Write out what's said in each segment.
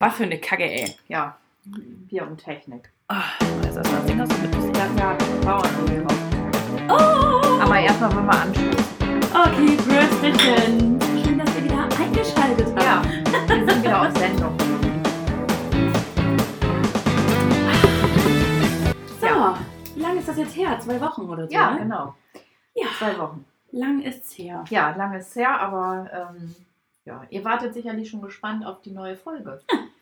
Was für eine Kacke, ey. Ja, Bier und Technik. Jetzt erstmal das Ding aus mit bisschen. Ja, Bauernregel drauf. Oh! Aber erstmal wollen wir anschließen. Okay, Prösterchen. Schön, dass ihr wieder eingeschaltet habt. Ja, wir sind wieder auf Sendung. So, wie lange ist das jetzt her? 2 Wochen oder so? Ja, ne? genau. Ja, 2 Wochen. lang ist's her. Ja, lange ist her, aber ja, ihr wartet sicherlich schon gespannt auf die neue Folge.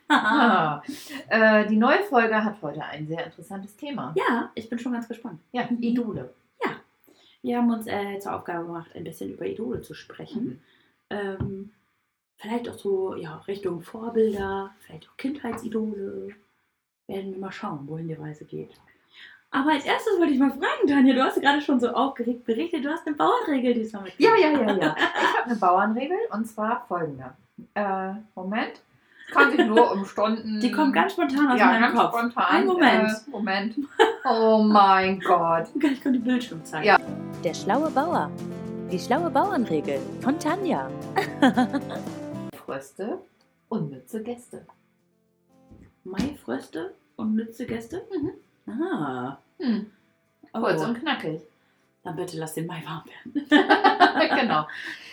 Die neue Folge hat heute ein sehr interessantes Thema. Ja, ich bin schon ganz gespannt. Ja, Idole. Ja, wir haben uns zur Aufgabe gemacht, ein bisschen über Idole zu sprechen. Vielleicht auch so Richtung Vorbilder, vielleicht auch Kindheitsidole. Werden wir mal schauen, wohin die Reise geht. Aber als erstes wollte ich mal fragen, Tanja, du hast gerade schon so aufgeregt berichtet, du hast eine Bauernregel diesmal mit. Ja. Ich habe eine Bauernregel und zwar folgende. Moment. Es kann sich nur um Stunden... Die kommt ganz spontan aus meinem Kopf. Spontan. Einen Moment. Moment. Oh mein Gott. Ich kann die Bildschirm zeigen. Ja. Der schlaue Bauer. Die schlaue Bauernregel von Tanja. Fröste, unnütze Gäste. Maifröste und nütze Gäste? Ah. Oh. Kurz und knackig. Dann bitte lass den Mai warm werden.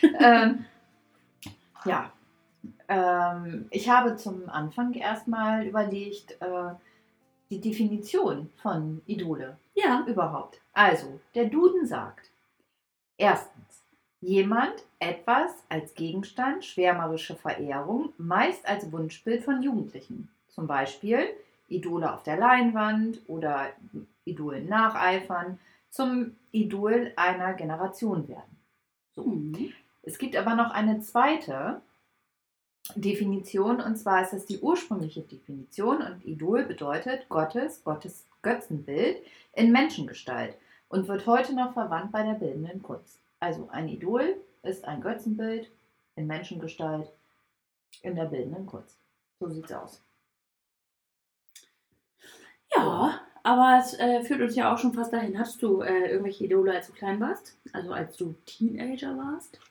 Genau. Ich habe zum Anfang erstmal überlegt, die Definition von Idole Ja. überhaupt. Also, der Duden sagt, erstens, jemand, etwas als Gegenstand, schwärmerische Verehrung, meist als Wunschbild von Jugendlichen. Zum Beispiel Idole auf der Leinwand oder Idolen nacheifern, zum Idol einer Generation werden. So. Es gibt aber noch eine zweite Definition, und zwar ist das die ursprüngliche Definition, und Idol bedeutet Gottes Götzenbild in Menschengestalt und wird heute noch verwandt bei der bildenden Kunst. Also ein Idol ist ein Götzenbild in Menschengestalt in der bildenden Kunst. So sieht's aus. Ja, aber es führt uns ja auch schon fast dahin. Hattest du irgendwelche Idole, als du klein warst? Also als du Teenager warst?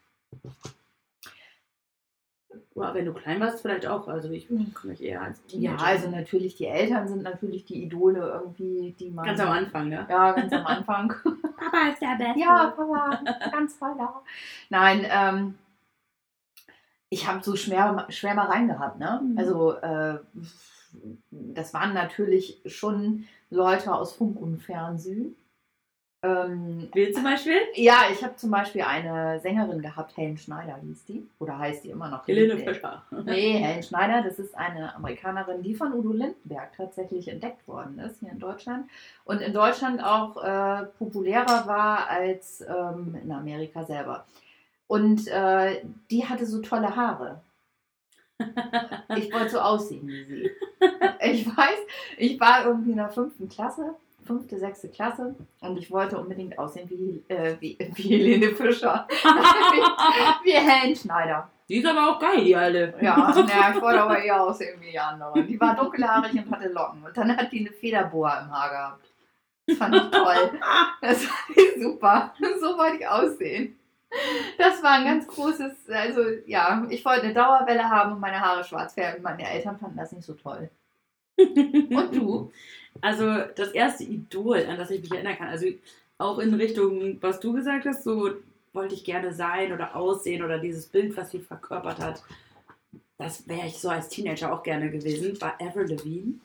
Oder wenn du klein warst, vielleicht auch. Also ich komme mich eher als Teenager. Ja, also natürlich, die Eltern sind natürlich die Idole irgendwie, die man... Ganz am Anfang, ne? Ja, ganz am Anfang. Papa ist der Beste. Ja, Papa, ganz toller. Nein, ich habe so Schwärmereien gehabt, ne? Also, das waren natürlich schon Leute aus Funk und Fernsehen. Wie zum Beispiel? Ja, ich habe zum Beispiel eine Sängerin gehabt, Helen Schneider hieß die. Oder heißt die immer noch? Helene Fischer. Nee, Helen Schneider, das ist eine Amerikanerin, die von Udo Lindenberg tatsächlich entdeckt worden ist hier in Deutschland. Und in Deutschland auch populärer war als in Amerika selber. Und die hatte so tolle Haare. Ich wollte so aussehen wie sie. Ich weiß, ich war irgendwie in der 5. Klasse, 5., 6. Klasse, und ich wollte unbedingt aussehen wie Helene Fischer. wie Helen Schneider. Die ist aber auch geil, die Alte. Ja, ich wollte aber eher aussehen wie die andere. Die war dunkelhaarig und hatte Locken. Und dann hat die eine Federboa im Haar gehabt. Das fand ich toll. Das fand ich super. So wollte ich aussehen. Das war ein ganz großes, also ja, ich wollte eine Dauerwelle haben und meine Haare schwarz färben. Meine Eltern fanden das nicht so toll. Und du? Also das erste Idol, an das ich mich erinnern kann, also auch in Richtung, was du gesagt hast, so wollte ich gerne sein oder aussehen oder dieses Bild, was sie verkörpert hat, das wäre ich so als Teenager auch gerne gewesen, war Avril Lavigne.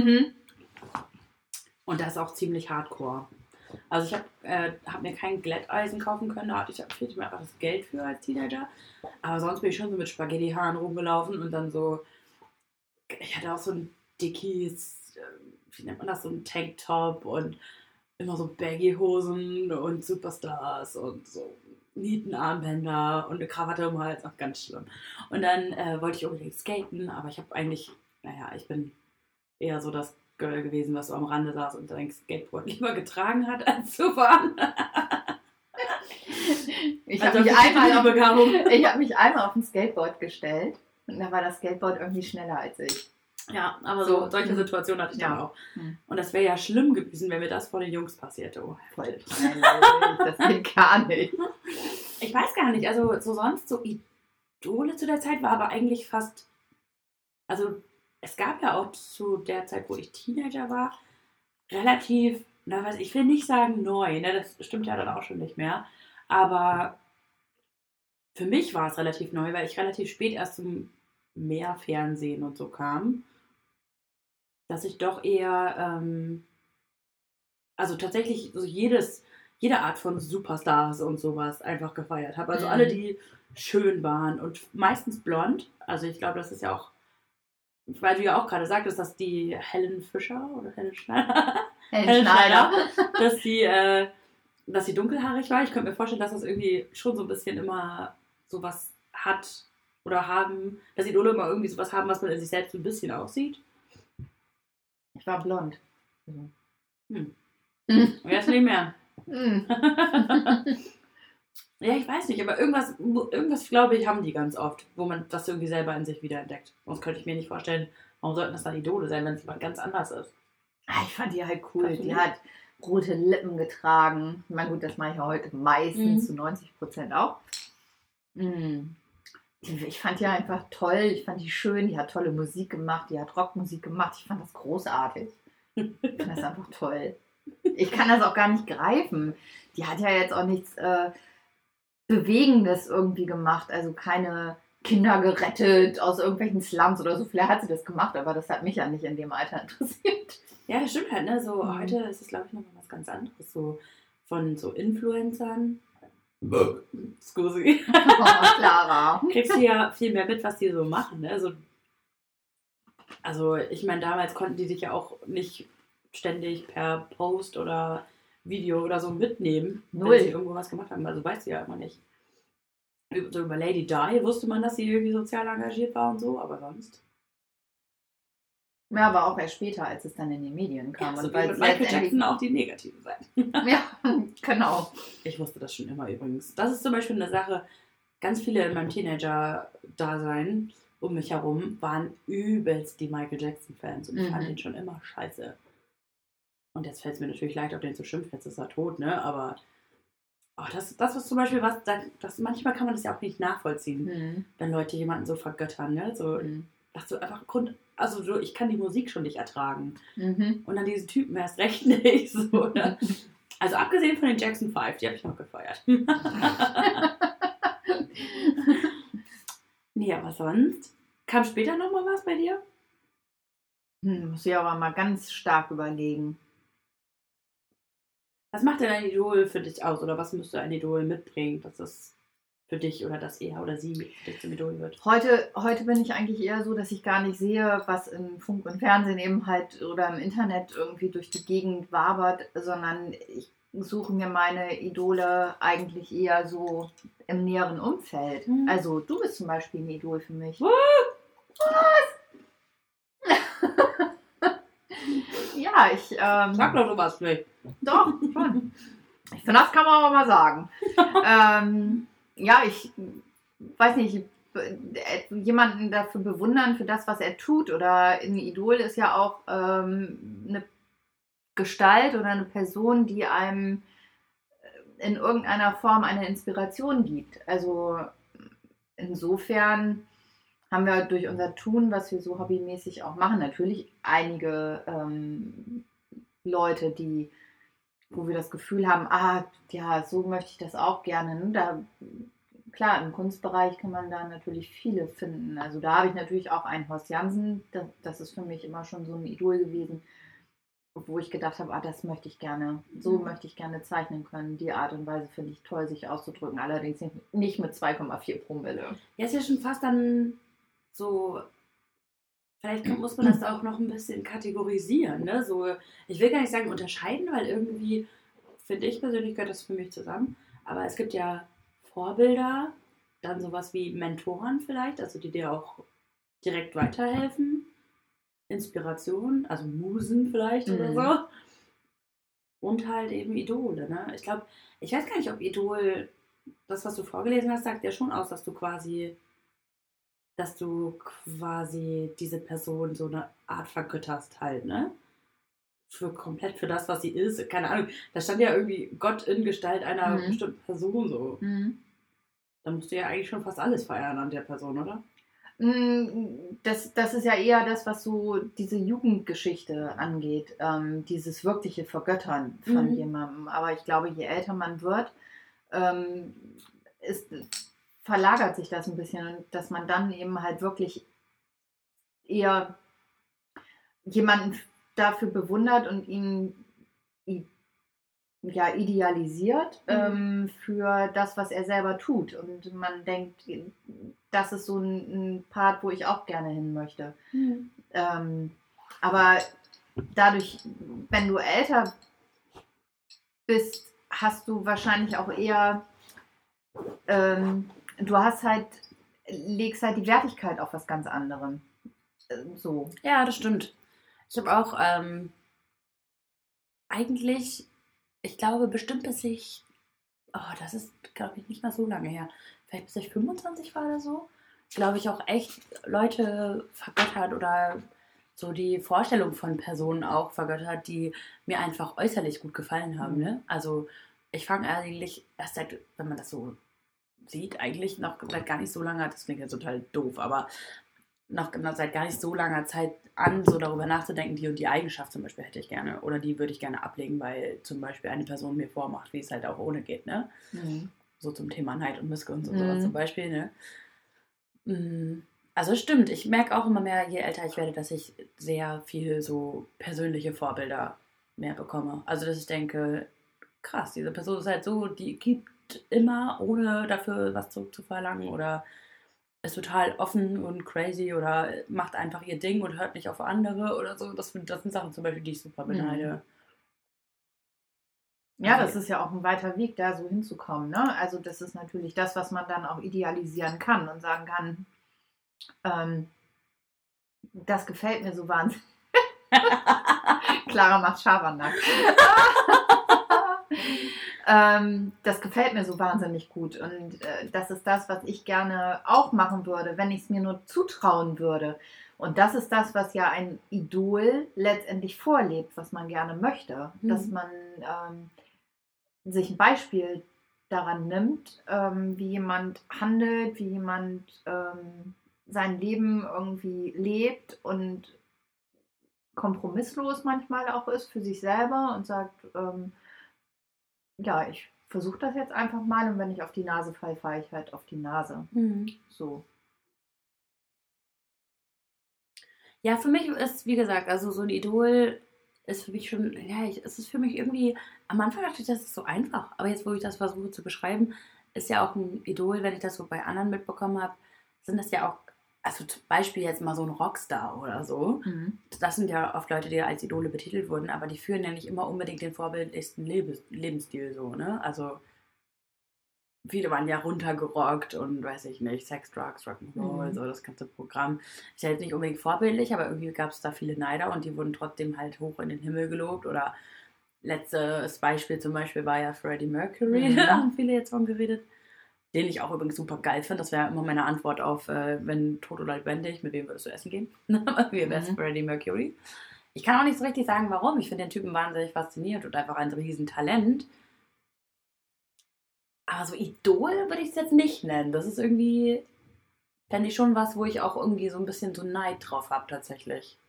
Und das ist auch ziemlich hardcore. Also ich hab mir kein Glätteisen kaufen können, da fehlte mir einfach das Geld für als Teenager. Aber sonst bin ich schon so mit Spaghetti-Haaren rumgelaufen und dann so, ich hatte auch so ein Dickies, wie nennt man das, so ein Tanktop und immer so Baggy-Hosen und Superstars und so Nietenarmbänder und eine Krawatte im Hals, auch ganz schlimm. Und dann wollte ich unbedingt skaten, aber ich habe eigentlich, ich bin eher so das Girl gewesen, was so am Rande saß und sein Skateboard lieber getragen hat, als zu fahren. Ich habe mich einmal auf ein Skateboard gestellt und da war das Skateboard irgendwie schneller als ich. Ja, aber so solche Situationen hatte ich dann auch. Und das wäre ja schlimm gewesen, wenn mir das vor den Jungs passierte. Oh, voll. Das geht gar nicht. Ich weiß gar nicht, also so sonst so Idole zu der Zeit war aber eigentlich fast, also es gab ja auch zu der Zeit, wo ich Teenager war, relativ, ich will nicht sagen neu, ne, das stimmt ja dann auch schon nicht mehr, aber für mich war es relativ neu, weil ich relativ spät erst zum Mehrfernsehen und so kam, dass ich doch eher, also tatsächlich so jede Art von Superstars und sowas einfach gefeiert habe. Also alle, die schön waren und meistens blond. Also ich glaube, das ist ja auch, weil du ja auch gerade sagtest, dass die Helen Fischer oder Helen Schneider, Helen Schneider, dass sie dunkelhaarig war. Ich könnte mir vorstellen, dass das irgendwie schon so ein bisschen immer sowas hat oder haben, dass Idole immer irgendwie sowas haben, was man in sich selbst so ein bisschen aussieht. Ich war blond. Und jetzt nicht mehr. Ja, ich weiß nicht, aber irgendwas glaube ich, haben die ganz oft, wo man das irgendwie selber in sich wiederentdeckt. Sonst könnte ich mir nicht vorstellen, warum sollten das dann Idole sein, wenn es mal ganz anders ist. Ich fand die halt cool. Die hat rote Lippen getragen. Ich meine, gut, das mache ich ja heute meistens zu 90% auch. Ich fand die einfach toll. Ich fand die schön. Die hat tolle Musik gemacht. Die hat Rockmusik gemacht. Ich fand das großartig. Ich fand das einfach toll. Ich kann das auch gar nicht greifen. Die hat ja jetzt auch nichts Bewegendes irgendwie gemacht. Also keine Kinder gerettet aus irgendwelchen Slums oder so. Vielleicht hat sie das gemacht, aber das hat mich ja nicht in dem Alter interessiert. Ja, das stimmt halt, ne? So, heute ist es, glaube ich, nochmal was ganz anderes. So von so Influencern. Scusi. Clara. Kriegst du ja viel mehr mit, was die so machen, ne? Also ich meine, damals konnten die sich ja auch nicht ständig per Post oder Video oder so mitnehmen, wenn sie irgendwo was gemacht haben. Also weißt du ja immer nicht. So über Lady Di wusste man, dass sie irgendwie sozial engagiert war und so, aber sonst. Ja, aber auch erst später, als es dann in den Medien kam. Ja, so und weil mit Michael Jackson auch die negativen Seiten. Ja, genau. Ich wusste das schon immer übrigens. Das ist zum Beispiel eine Sache, ganz viele in meinem Teenager-Dasein um mich herum waren übelst die Michael Jackson-Fans und ich fand den schon immer scheiße. Und jetzt fällt es mir natürlich leicht, auf den zu schimpfen, jetzt ist er tot, ne? Aber das ist zum Beispiel was, das manchmal kann man das ja auch nicht nachvollziehen, wenn Leute jemanden so vergöttern, ne? So, dass du einfach ich kann die Musik schon nicht ertragen. Und dann diesen Typen erst recht nicht. So, ne? Also abgesehen von den Jackson 5, die habe ich noch gefeiert. Nee, aber sonst? Kam später nochmal was bei dir? Muss ich aber mal ganz stark überlegen. Was macht denn ein Idol für dich aus? Oder was müsste ein Idol mitbringen, dass es für dich oder dass er oder sie für dich zum Idol wird? Heute bin ich eigentlich eher so, dass ich gar nicht sehe, was in Funk und Fernsehen eben halt oder im Internet irgendwie durch die Gegend wabert, sondern ich suche mir meine Idole eigentlich eher so im näheren Umfeld. Also du bist zum Beispiel ein Idol für mich. Was? Ja, Sag doch sowas nicht. Doch, schon. Ich finde, das kann man aber mal sagen. Ja, ich weiß nicht, jemanden dafür bewundern, für das, was er tut. Oder ein Idol ist ja auch eine Gestalt oder eine Person, die einem in irgendeiner Form eine Inspiration gibt. Also insofern haben wir durch unser Tun, was wir so hobbymäßig auch machen, natürlich einige Leute, wo wir das Gefühl haben, ja, so möchte ich das auch gerne. Klar, im Kunstbereich kann man da natürlich viele finden. Also da habe ich natürlich auch einen Horst Janssen, das ist für mich immer schon so ein Idol gewesen, wo ich gedacht habe, das möchte ich gerne, so möchte ich gerne zeichnen können. Die Art und Weise finde ich toll, sich auszudrücken, allerdings nicht mit 2,4 Promille. Ja, ist ja schon fast dann so, vielleicht muss man das auch noch ein bisschen kategorisieren, ne? So, ich will gar nicht sagen unterscheiden, weil irgendwie, finde ich persönlich, gehört das für mich zusammen, aber es gibt ja Vorbilder, dann sowas wie Mentoren vielleicht, also die dir auch direkt weiterhelfen, Inspiration, also Musen vielleicht oder so. Und halt eben Idole, ne? Ich glaube, ich weiß gar nicht, ob Idol, das, was du vorgelesen hast, sagt ja schon aus, dass du quasi diese Person so eine Art vergötterst halt, ne? Komplett für das, was sie ist. Keine Ahnung, da stand ja irgendwie Gott in Gestalt einer bestimmten Person so. Da musst du ja eigentlich schon fast alles feiern an der Person, oder? Das ist ja eher das, was so diese Jugendgeschichte angeht, dieses wirkliche Vergöttern von jemandem. Aber ich glaube, je älter man wird, ähm, ist, verlagert sich das ein bisschen, dass man dann eben halt wirklich eher jemanden dafür bewundert und ihn idealisiert für das, was er selber tut. Und man denkt, das ist so ein Part, wo ich auch gerne hin möchte. Aber dadurch, wenn du älter bist, hast du wahrscheinlich auch eher, legst halt die Wertigkeit auf was ganz anderem. So. Ja, das stimmt. Ich habe auch eigentlich, ich glaube, bestimmt das ist, glaube ich, nicht mal so lange her, vielleicht bis ich 25 war oder so, glaube ich auch echt Leute vergöttert oder so die Vorstellung von Personen auch vergöttert, die mir einfach äußerlich gut gefallen haben. Ne? Also ich fange eigentlich erst seit, wenn man das so sieht, eigentlich noch seit gar nicht so langer, das klingt jetzt total doof, aber noch seit gar nicht so langer Zeit an, so darüber nachzudenken, die und die Eigenschaft zum Beispiel hätte ich gerne oder die würde ich gerne ablegen, weil zum Beispiel eine Person mir vormacht, wie es halt auch ohne geht, ne? So zum Thema Neid und Missgunst und sowas zum Beispiel, ne? Also stimmt, ich merke auch immer mehr, je älter ich werde, dass ich sehr viel so persönliche Vorbilder mehr bekomme. Also dass ich denke, krass, diese Person ist halt so, die gibt immer, ohne dafür was zurückzuverlangen oder ist total offen und crazy oder macht einfach ihr Ding und hört nicht auf andere oder so. Das sind Sachen zum Beispiel, die ich super beneide. Ja, das ist ja auch ein weiter Weg, da so hinzukommen. Ne? Also das ist natürlich das, was man dann auch idealisieren kann und sagen kann, das gefällt mir so wahnsinnig. Clara macht Schabernack. Das gefällt mir so wahnsinnig gut und das ist das, was ich gerne auch machen würde, wenn ich es mir nur zutrauen würde. Und das ist das, was ja ein Idol letztendlich vorlebt, was man gerne möchte, dass man sich ein Beispiel daran nimmt, wie jemand handelt, wie jemand sein Leben irgendwie lebt und kompromisslos manchmal auch ist für sich selber und sagt, ja, ich versuche das jetzt einfach mal und wenn ich auf die Nase falle, fahre ich halt auf die Nase. So. Ja, für mich ist, wie gesagt, also so ein Idol ist für mich schon, es ist für mich irgendwie, am Anfang dachte ich, das ist so einfach, aber jetzt, wo ich das versuche zu beschreiben, ist ja auch ein Idol, wenn ich das so bei anderen mitbekommen habe, sind das ja auch, also zum Beispiel jetzt mal so ein Rockstar oder so, das sind ja oft Leute, die als Idole betitelt wurden, aber die führen ja nicht immer unbedingt den vorbildlichsten Lebensstil so, ne, also viele waren ja runtergerockt und weiß ich nicht, Sex, Drugs, Rock'n'Roll, so das ganze Programm. Ist ja jetzt nicht unbedingt vorbildlich, aber irgendwie gab es da viele Neider und die wurden trotzdem halt hoch in den Himmel gelobt. Oder letztes Beispiel zum Beispiel war ja Freddie Mercury, da haben viele jetzt von geredet. Den ich auch übrigens super geil finde. Das wäre immer meine Antwort auf, wenn tot oder lebendig, mit wem würdest du essen gehen? Wie wär's Freddie Mercury? Ich kann auch nicht so richtig sagen, warum. Ich finde den Typen wahnsinnig faszinierend und einfach ein Riesentalent. Aber so Idol würde ich es jetzt nicht nennen. Das ist irgendwie, fände ich schon was, wo ich auch irgendwie so ein bisschen so Neid drauf habe tatsächlich.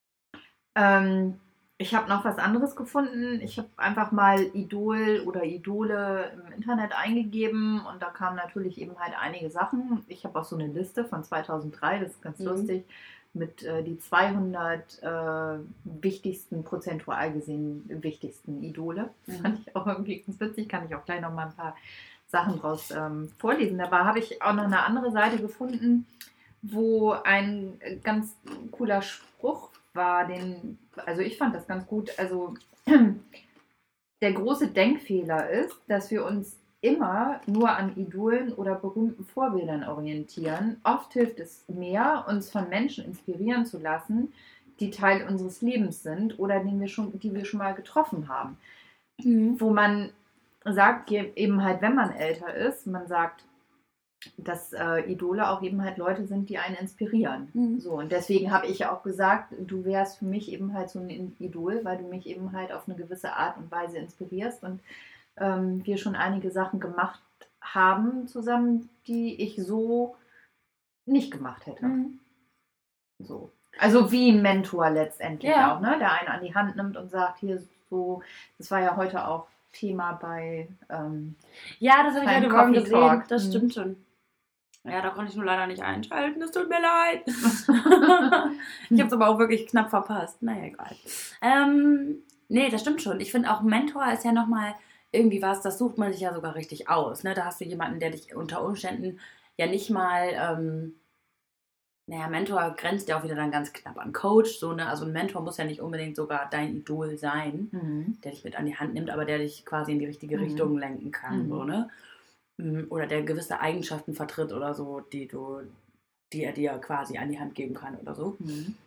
Ich habe noch was anderes gefunden. Ich habe einfach mal Idol oder Idole im Internet eingegeben und da kamen natürlich eben halt einige Sachen. Ich habe auch so eine Liste von 2003, das ist ganz lustig, mit die 200 wichtigsten, prozentual gesehen wichtigsten Idole. Das fand ich auch irgendwie ganz witzig, kann ich auch gleich noch mal ein paar Sachen draus vorlesen. Dabei habe ich auch noch eine andere Seite gefunden, wo ein ganz cooler Spruch war, also ich fand das ganz gut, also der große Denkfehler ist, dass wir uns immer nur an Idolen oder berühmten Vorbildern orientieren. Oft hilft es mehr, uns von Menschen inspirieren zu lassen, die Teil unseres Lebens sind oder die wir schon mal getroffen haben. Wo man sagt, eben halt, wenn man älter ist, man sagt, dass Idole auch eben halt Leute sind, die einen inspirieren. So, und deswegen habe ich ja auch gesagt, du wärst für mich eben halt so ein Idol, weil du mich eben halt auf eine gewisse Art und Weise inspirierst und wir schon einige Sachen gemacht haben zusammen, die ich so nicht gemacht hätte. So. Also wie ein Mentor letztendlich auch, ne? Der einen an die Hand nimmt und sagt, hier so, das war ja heute auch Thema bei ja, das habe ich heute Morgen gesehen. Talk. Das stimmt schon. Ja, da konnte ich nur leider nicht einschalten. Es tut mir leid. Ich habe es aber auch wirklich knapp verpasst. Naja, egal. Nee, das stimmt schon. Ich finde auch, Mentor ist ja nochmal irgendwie was, das sucht man sich ja sogar richtig aus. Ne? Da hast du jemanden, der dich unter Umständen ja nicht mal... Mentor grenzt ja auch wieder dann ganz knapp an Coach. So, ne? Also ein Mentor muss ja nicht unbedingt sogar dein Idol sein, der dich mit an die Hand nimmt, aber der dich quasi in die richtige Richtung lenken kann. So, ne? Oder der gewisse Eigenschaften vertritt oder so, die er dir quasi an die Hand geben kann oder so.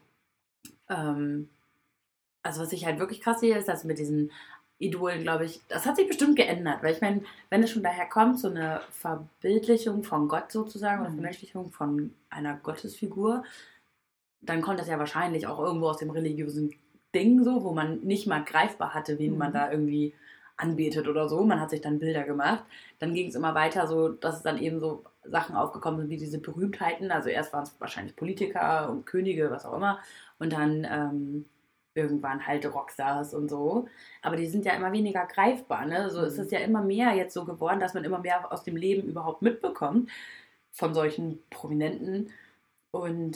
Also was ich halt wirklich krass sehe, ist, dass mit diesen Idolen, glaube ich, das hat sich bestimmt geändert, weil ich meine, wenn es schon daher kommt, so eine Verbildlichung von Gott sozusagen, oder Vermenschlichung von einer Gottesfigur, dann kommt das ja wahrscheinlich auch irgendwo aus dem religiösen Ding so, wo man nicht mal greifbar hatte, wen man da irgendwie anbetet oder so. Man hat sich dann Bilder gemacht. Dann ging es immer weiter so, dass es dann eben so Sachen aufgekommen sind wie diese Berühmtheiten. Also erst waren es wahrscheinlich Politiker und Könige, was auch immer. Und dann irgendwann halt Rockstars und so. Aber die sind ja immer weniger greifbar. Ne? So ist es ja immer mehr jetzt so geworden, dass man immer mehr aus dem Leben überhaupt mitbekommt von solchen Prominenten. Und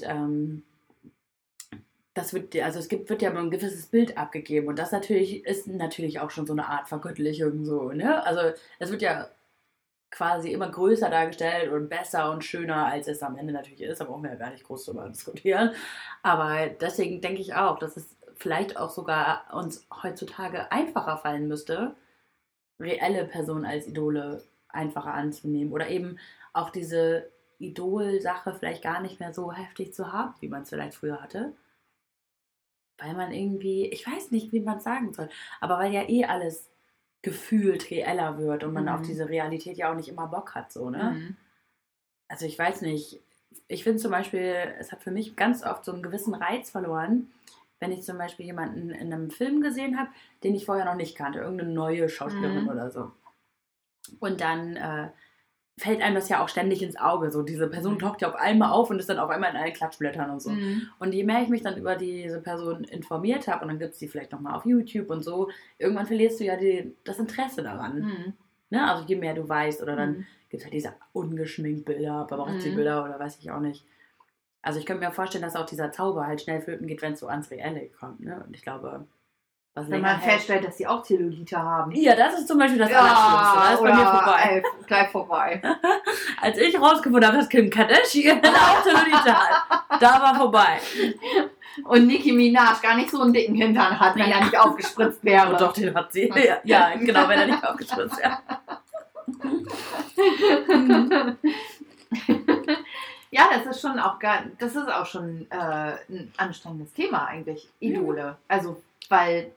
wird ja ein gewisses Bild abgegeben. Und das ist natürlich auch schon so eine Art Vergöttlichung. So, ne? Also es wird ja quasi immer größer dargestellt und besser und schöner, als es am Ende natürlich ist. Da brauchen wir ja gar nicht groß drüber diskutieren. Aber deswegen denke ich auch, dass es vielleicht auch sogar uns heutzutage einfacher fallen müsste, reelle Personen als Idole einfacher anzunehmen. Oder eben auch diese Idol-Sache vielleicht gar nicht mehr so heftig zu haben, wie man es vielleicht früher hatte. Weil man irgendwie, ich weiß nicht, wie man es sagen soll, aber weil ja alles gefühlt reeller wird und man auf diese Realität ja auch nicht immer Bock hat, so, ne? Also ich weiß nicht, ich finde zum Beispiel, es hat für mich ganz oft so einen gewissen Reiz verloren, wenn ich zum Beispiel jemanden in einem Film gesehen habe, den ich vorher noch nicht kannte, irgendeine neue Schauspielerin oder so. Und dann fällt einem das ja auch ständig ins Auge. So, diese Person taucht ja auf einmal auf und ist dann auf einmal in allen Klatschblättern und so. Und je mehr ich mich dann über diese Person informiert habe, und dann gibt es die vielleicht nochmal auf YouTube und so, irgendwann verlierst du ja das Interesse daran. Ne? Also je mehr du weißt, oder dann gibt es halt diese ungeschminkt Bilder, Paparazzi-Bilder oder weiß ich auch nicht. Also ich könnte mir vorstellen, dass auch dieser Zauber halt schnell flöten geht, wenn es so ans Reelle kommt. Ne? Und ich glaube... Wenn man feststellt, dass sie auch Zellulite haben. Ja, das ist zum Beispiel das Allerschlimmste. Das ist bei mir vorbei. Gleich vorbei. Als ich rausgefunden habe, dass Kim Kardashian auch Zellulite hat, da war vorbei. Und Nicki Minaj gar nicht so einen dicken Hintern hat, wenn er nicht aufgespritzt wäre. Oh, doch, den hat sie. Ja, genau, wenn er nicht aufgespritzt wäre. Ja, das ist auch schon ein anstrengendes Thema eigentlich, Idole. Also, weil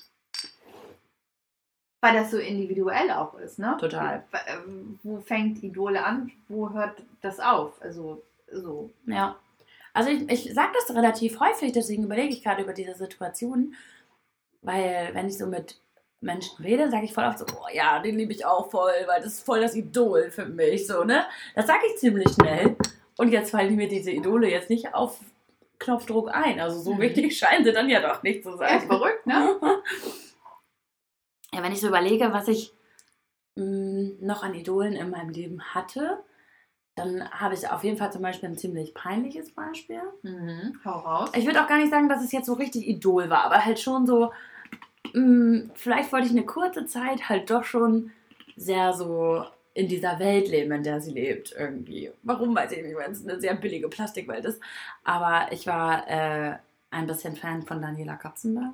das so individuell auch ist, ne? Total. Wo fängt Idole an? Wo hört das auf? Also, so. Ja. Also ich sage das relativ häufig, deswegen überlege ich gerade über diese Situation, weil wenn ich so mit Menschen rede, sage ich voll oft so, oh ja, den liebe ich auch voll, weil das ist voll das Idol für mich, so, ne? Das sage ich ziemlich schnell. Und jetzt fallen mir diese Idole jetzt nicht auf Knopfdruck ein. Also so wichtig scheinen sie dann ja doch nicht zu sein. Ja, verrückt, ne? Ja, wenn ich so überlege, was ich noch an Idolen in meinem Leben hatte, dann habe ich auf jeden Fall zum Beispiel ein ziemlich peinliches Beispiel. Hau raus. Ich würde auch gar nicht sagen, dass es jetzt so richtig Idol war, aber halt schon so, vielleicht wollte ich eine kurze Zeit halt doch schon sehr so in dieser Welt leben, in der sie lebt irgendwie. Warum, weiß ich nicht, weil es eine sehr billige Plastikwelt ist. Aber ich war ein bisschen Fan von Daniela Katzenberger.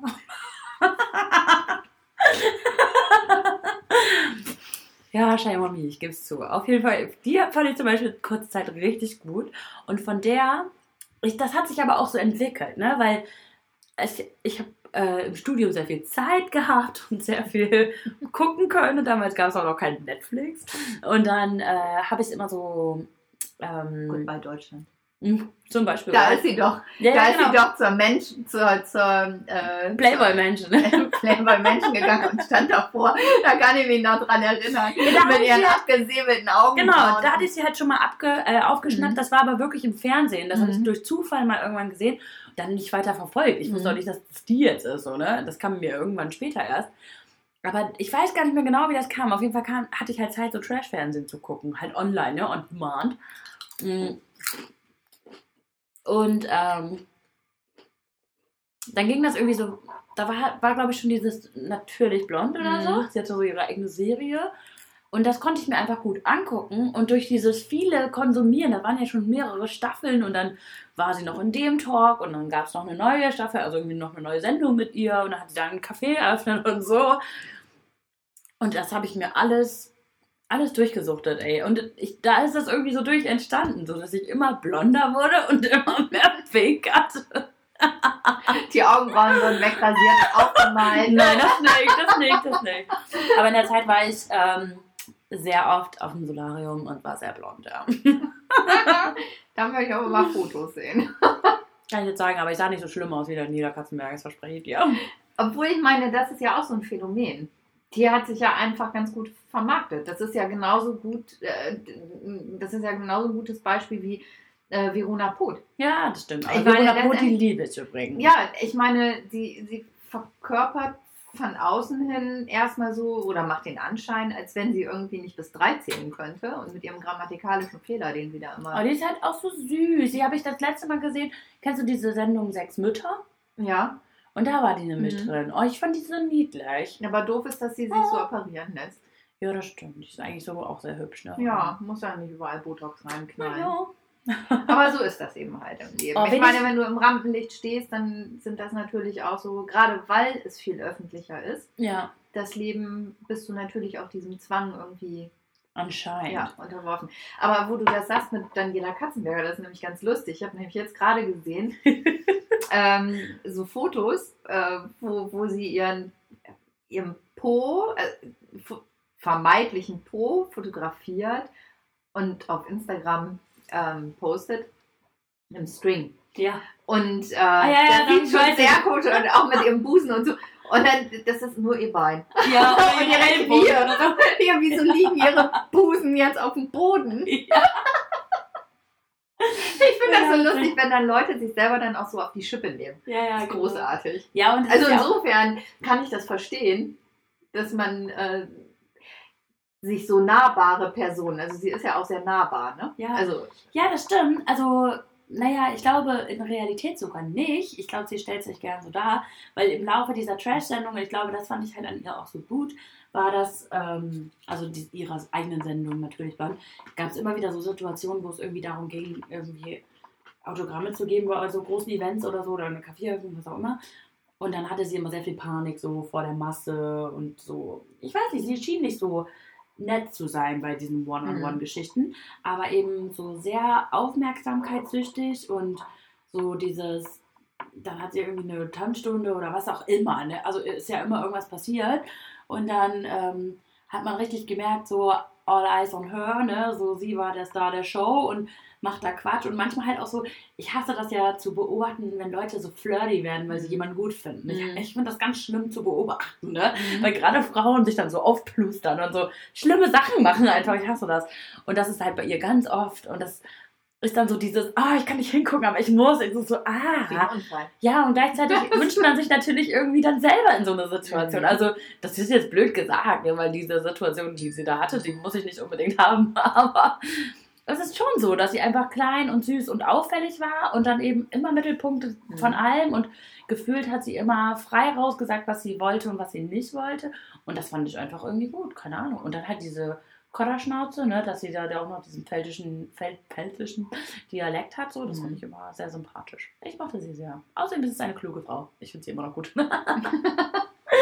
Ja, scheinbar mir, ich gebe es zu. Auf jeden Fall, die fand ich zum Beispiel kurze Zeit richtig gut. Und von der, das hat sich aber auch so entwickelt, ne? Weil ich habe im Studium sehr viel Zeit gehabt und sehr viel gucken können. Damals gab es auch noch kein Netflix. Und dann habe ich es immer so... Goodbye Deutschland. Zum Beispiel. Da ist sie doch. Ja, da ja, ist genau. sie doch zur Playboy-Menschen. Playboy-Menschen gegangen und stand davor. Da kann ich mich noch dran erinnern. da Mit hatte ihren sie- abgesäbelten Augen. Genau, da hatte ich sie halt schon mal aufgeschnappt. Mhm. Das war aber wirklich im Fernsehen. Das habe ich Mhm. durch Zufall mal irgendwann gesehen und dann nicht weiter verfolgt. Ich wusste auch nicht, dass das die jetzt ist. So, ne? Das kam mir irgendwann später erst. Aber ich weiß gar nicht mehr genau, wie das kam. Auf jeden Fall hatte ich halt Zeit, so Trash-Fernsehen zu gucken. Halt online, ne? On Demand. Und dann ging das irgendwie so, da war glaube ich schon dieses Natürlich Blond oder so. Sie hatte so ihre eigene Serie. Und das konnte ich mir einfach gut angucken. Und durch dieses viele Konsumieren, da waren ja schon mehrere Staffeln und dann war sie noch in dem Talk und dann gab es noch eine neue Staffel, also irgendwie noch eine neue Sendung mit ihr und dann hat sie da einen Café eröffnet und so. Und das habe ich mir alles durchgesuchtet, ey. Und da ist das irgendwie so durch entstanden, so dass ich immer blonder wurde und immer mehr Pink hatte. Die Augenbrauen wurden wegrasiert und aufgemalt. Nein, das nicht. Aber in der Zeit war ich sehr oft auf dem Solarium und war sehr blond, ja. Da möchte ich auch mal Fotos sehen. Kann ich jetzt sagen, aber ich sah nicht so schlimm aus wie der Niederkatzenberg, das verspreche ich dir. Obwohl ich meine, das ist ja auch so ein Phänomen. Die hat sich ja einfach ganz gut vermarktet. Das ist ja genauso gut, das ist ja genauso ein gutes Beispiel wie Verona Pot. Ja, das stimmt. Ich Aber Verona meine, Pot, die liebe ich übrigens. Ja, ich meine, sie verkörpert von außen hin erstmal so oder macht den Anschein, als wenn sie irgendwie nicht bis 3 zählen könnte und mit ihrem grammatikalischen Fehler, den sie da immer... Aber die ist halt auch so süß. Die habe ich das letzte Mal gesehen. Kennst du diese Sendung 6 Mütter? Ja, Und da war die nämlich drin. Oh, ich fand die so niedlich. aber doof ist, dass sie sich so operieren lässt. Ja, das stimmt. Die ist eigentlich so auch sehr hübsch, ne? Ja, muss ja nicht überall Botox reinknallen. Ja. Aber so ist das eben halt im Leben. Oh, Ich meine, wenn du im Rampenlicht stehst, dann sind das natürlich auch so, gerade weil es viel öffentlicher ist, Ja, das Leben bist du natürlich auch diesem Zwang irgendwie anscheinend. unterworfen. Aber wo du das sagst mit Daniela Katzenberger, das ist nämlich ganz lustig. Ich habe nämlich jetzt gerade gesehen, so Fotos, wo sie ihren Po, vermeintlichen Po fotografiert und auf Instagram postet im String. Ja. Und ja, das dann sieht schon weiß ich. sehr gut und auch mit ihrem Busen und so. Und dann, das ist nur ihr Bein. Ja, Und ihre Knie oder so. Irgendwie so liegen ihre Busen jetzt auf dem Boden. Ich finde das so lustig, wenn dann Leute sich selber dann auch so auf die Schippe nehmen. Ja, Das ist großartig. Ja, und das Also ist ja auch, insofern kann ich das verstehen, dass man sich so nahbare Personen, also sie ist ja auch sehr nahbar, ne? Ja. Also, ja, das stimmt. Also, naja, ich glaube in Realität sogar nicht. Ich glaube, sie stellt sich gern so dar, weil im Laufe dieser Trash-Sendung, ich glaube, das fand ich halt an ihr auch so gut, war das, also ihrer eigenen Sendung natürlich, gab es immer wieder so Situationen, wo es irgendwie darum ging, irgendwie Autogramme zu geben bei so großen Events oder so, oder eine Kaffeeeröffnung, was auch immer. Und dann hatte sie immer sehr viel Panik so vor der Masse und so. Ich weiß nicht, sie schien nicht so nett zu sein bei diesen One-on-One-Geschichten, aber eben so sehr aufmerksamkeitssüchtig und so dieses, dann hat sie irgendwie eine Tanzstunde oder was auch immer, ne? Also ist ja immer irgendwas passiert und dann hat man richtig gemerkt, so all eyes on her, ne? So sie war der Star der Show und macht da Quatsch und manchmal halt auch so, ich hasse das ja zu beobachten, wenn Leute so flirty werden, weil sie jemanden gut finden. Ich finde das ganz schlimm zu beobachten, ne? Weil gerade Frauen sich dann so aufplustern und so schlimme Sachen machen einfach, ich hasse das. Und das ist halt bei ihr ganz oft und das ist dann so dieses, ich kann nicht hingucken, aber ich muss. Ich so, wie ein Unfall. ja, und gleichzeitig wünscht man sich natürlich irgendwie dann selber in so eine Situation. Also, das ist jetzt blöd gesagt, ne, weil diese Situation, die sie da hatte, die muss ich nicht unbedingt haben, aber es ist schon so, dass sie einfach klein und süß und auffällig war und dann eben immer Mittelpunkt von allem und gefühlt hat sie immer frei rausgesagt, was sie wollte und was sie nicht wollte und das fand ich einfach irgendwie gut, keine Ahnung. Und dann halt diese Kodderschnauze, ne, dass sie da auch noch diesen pfälzischen Dialekt hat, so, das fand ich immer sehr sympathisch. Ich mochte sie sehr. Außerdem ist es eine kluge Frau. Ich finde sie immer noch gut.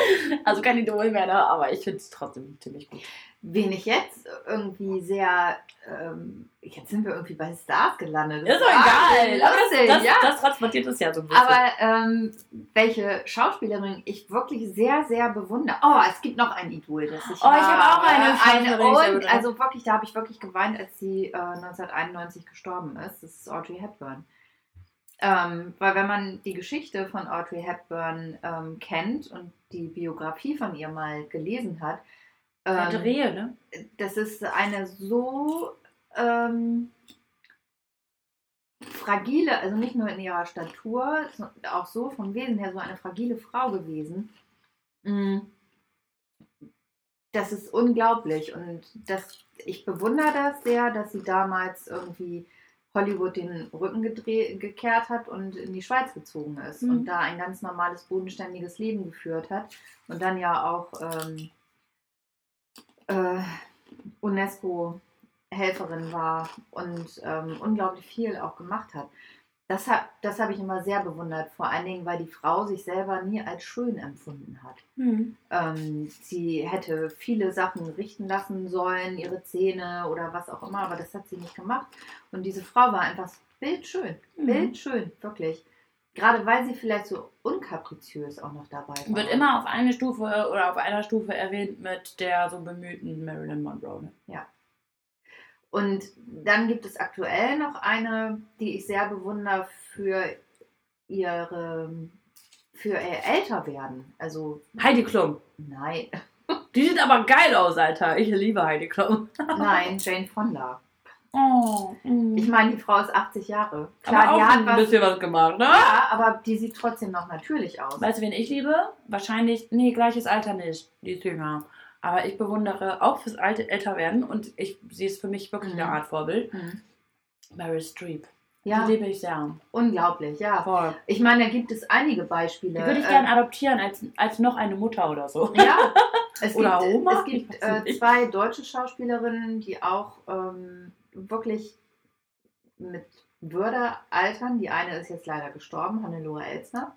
Also kein Idol mehr, ne? Aber ich finde es trotzdem ziemlich gut. Wen ich jetzt irgendwie sehr, jetzt sind wir irgendwie bei Stars gelandet. Ist doch egal. Aber Lustig, ja. das transportiert es ja so ein bisschen. Aber welche Schauspielerin ich wirklich sehr, sehr bewundere. Oh, es gibt noch ein Idol, das ich ich habe auch eine Schauspielerin. und also wirklich, da habe ich wirklich geweint, als sie 1991 gestorben ist. Das ist Audrey Hepburn. Weil wenn man die Geschichte von Audrey Hepburn kennt und die Biografie von ihr mal gelesen hat, Rehe, ne? das ist eine so fragile, also nicht nur in ihrer Statur, sondern auch so vom Wesen her so eine fragile Frau gewesen. Das ist unglaublich und ich bewundere das sehr, dass sie damals irgendwie Hollywood den Rücken gekehrt hat und in die Schweiz gezogen ist und da ein ganz normales, bodenständiges Leben geführt hat und dann ja auch UNESCO-Helferin war und unglaublich viel auch gemacht hat. Das habe ich immer sehr bewundert, vor allen Dingen, weil die Frau sich selber nie als schön empfunden hat. Sie hätte viele Sachen richten lassen sollen, ihre Zähne oder was auch immer, aber das hat sie nicht gemacht. Und diese Frau war einfach bildschön, bildschön, wirklich. Gerade weil sie vielleicht so unkapriziös auch noch dabei war. Wird immer auf eine Stufe oder auf einer Stufe erwähnt mit der so bemühten Marilyn Monroe. Ne? Ja. Und dann gibt es aktuell noch eine, die ich sehr bewundere für ihr Älterwerden. Also Heidi Klum. Nein. Die sieht aber geil aus, Alter. Ich liebe Heidi Klum. Nein, Jane Fonda. Oh, Ich meine, die Frau ist 80 Jahre. Klar, Klar, die die hat hat ein bisschen was gemacht, ne? Ja, aber die sieht trotzdem noch natürlich aus. Weißt du, wen ich liebe? Wahrscheinlich, gleiches Alter nicht. Die ist jünger. Aber ich bewundere auch fürs Älterwerden und sie ist für mich wirklich eine Art Vorbild. Meryl Streep. Ja. Die liebe ich sehr. Unglaublich, ja. Voll. Ich meine, da gibt es einige Beispiele. Die würde ich gerne adoptieren als noch eine Mutter oder so. Ja, es Oder gibt, Oma? es gibt zwei deutsche Schauspielerinnen, die auch wirklich mit Würde altern. Die eine ist jetzt leider gestorben, Hannelore Elsner.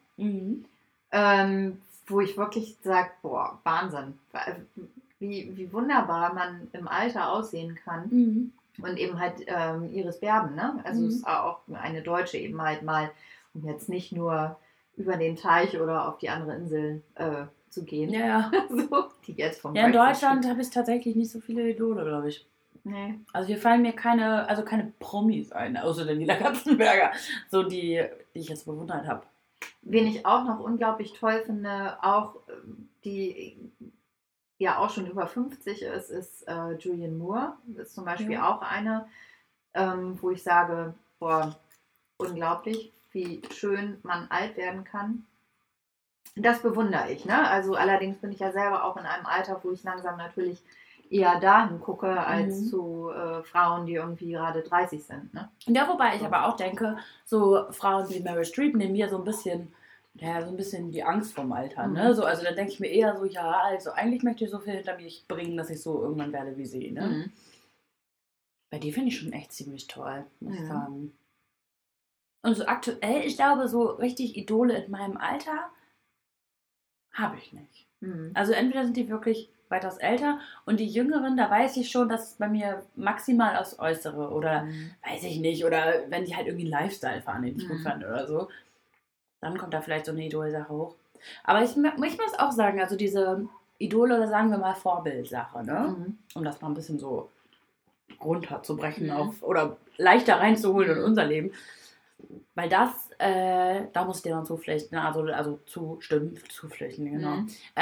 Wo ich wirklich sage, boah, Wahnsinn. Wie wunderbar man im Alter aussehen kann. Und eben halt Iris Berben, ne? Also es ist auch eine Deutsche eben halt mal, um jetzt nicht nur über den Teich oder auf die andere Insel zu gehen. Ja. So, die jetzt vom Ja, in Brexit Deutschland habe ich tatsächlich nicht so viele Idole, glaube ich. Nee. Also hier fallen mir keine Promis ein, außer der Nina Katzenberger, so die ich jetzt bewundert habe. Wen ich auch noch unglaublich toll finde, auch die ja auch schon über 50 ist Julianne Moore. Das ist zum Beispiel auch eine, wo ich sage, boah, unglaublich, wie schön man alt werden kann. Das bewundere ich, ne? Also allerdings bin ich ja selber auch in einem Alter, wo ich langsam natürlich eher dahin gucke, als zu Frauen, die irgendwie gerade 30 sind, ne? Ja, wobei ich aber auch denke, so Frauen wie Meryl Streep nehmen mir so ein bisschen die Angst vom Alter, ne? So, also dann denke ich mir eher so, ja, also eigentlich möchte ich so viel hinter mich bringen, dass ich so irgendwann werde wie sie, ne? Bei die finde ich schon echt ziemlich toll, muss ich sagen. Und so aktuell, ich glaube, so richtig Idole in meinem Alter habe ich nicht. Also entweder sind die wirklich weitaus älter und die Jüngeren, da weiß ich schon, dass es bei mir maximal aufs Äußere oder weiß ich nicht, oder wenn die halt irgendwie einen Lifestyle fahren, den ich gut fand oder so, dann kommt da vielleicht so eine Idol-Sache hoch. Aber ich muss auch sagen, also diese Idole oder sagen wir mal Vorbildsache, ne? Um das mal ein bisschen so runterzubrechen oder leichter reinzuholen in unser Leben. Weil das, da muss ich dir dann zupflichten, also zupflichten, genau.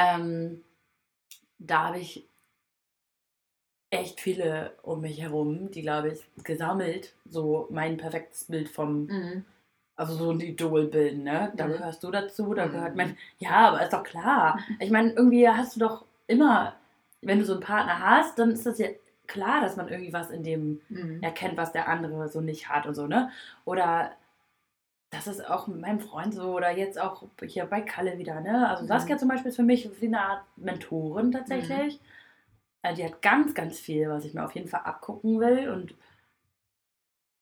Da habe ich echt viele um mich herum, die, glaube ich, gesammelt so mein perfektes Bild vom, also so ein Idol bilden, ne? Da gehörst du dazu, da gehört ja, aber ist doch klar. Ich meine, irgendwie hast du doch immer, wenn du so einen Partner hast, dann ist das ja klar, dass man irgendwie was in dem erkennt, was der andere so nicht hat und so, ne? Oder das ist auch mit meinem Freund so oder jetzt auch hier bei Kalle wieder, ne? Also Saskia zum Beispiel ist für mich wie eine Art Mentorin tatsächlich. Die hat ganz, ganz viel, was ich mir auf jeden Fall abgucken will und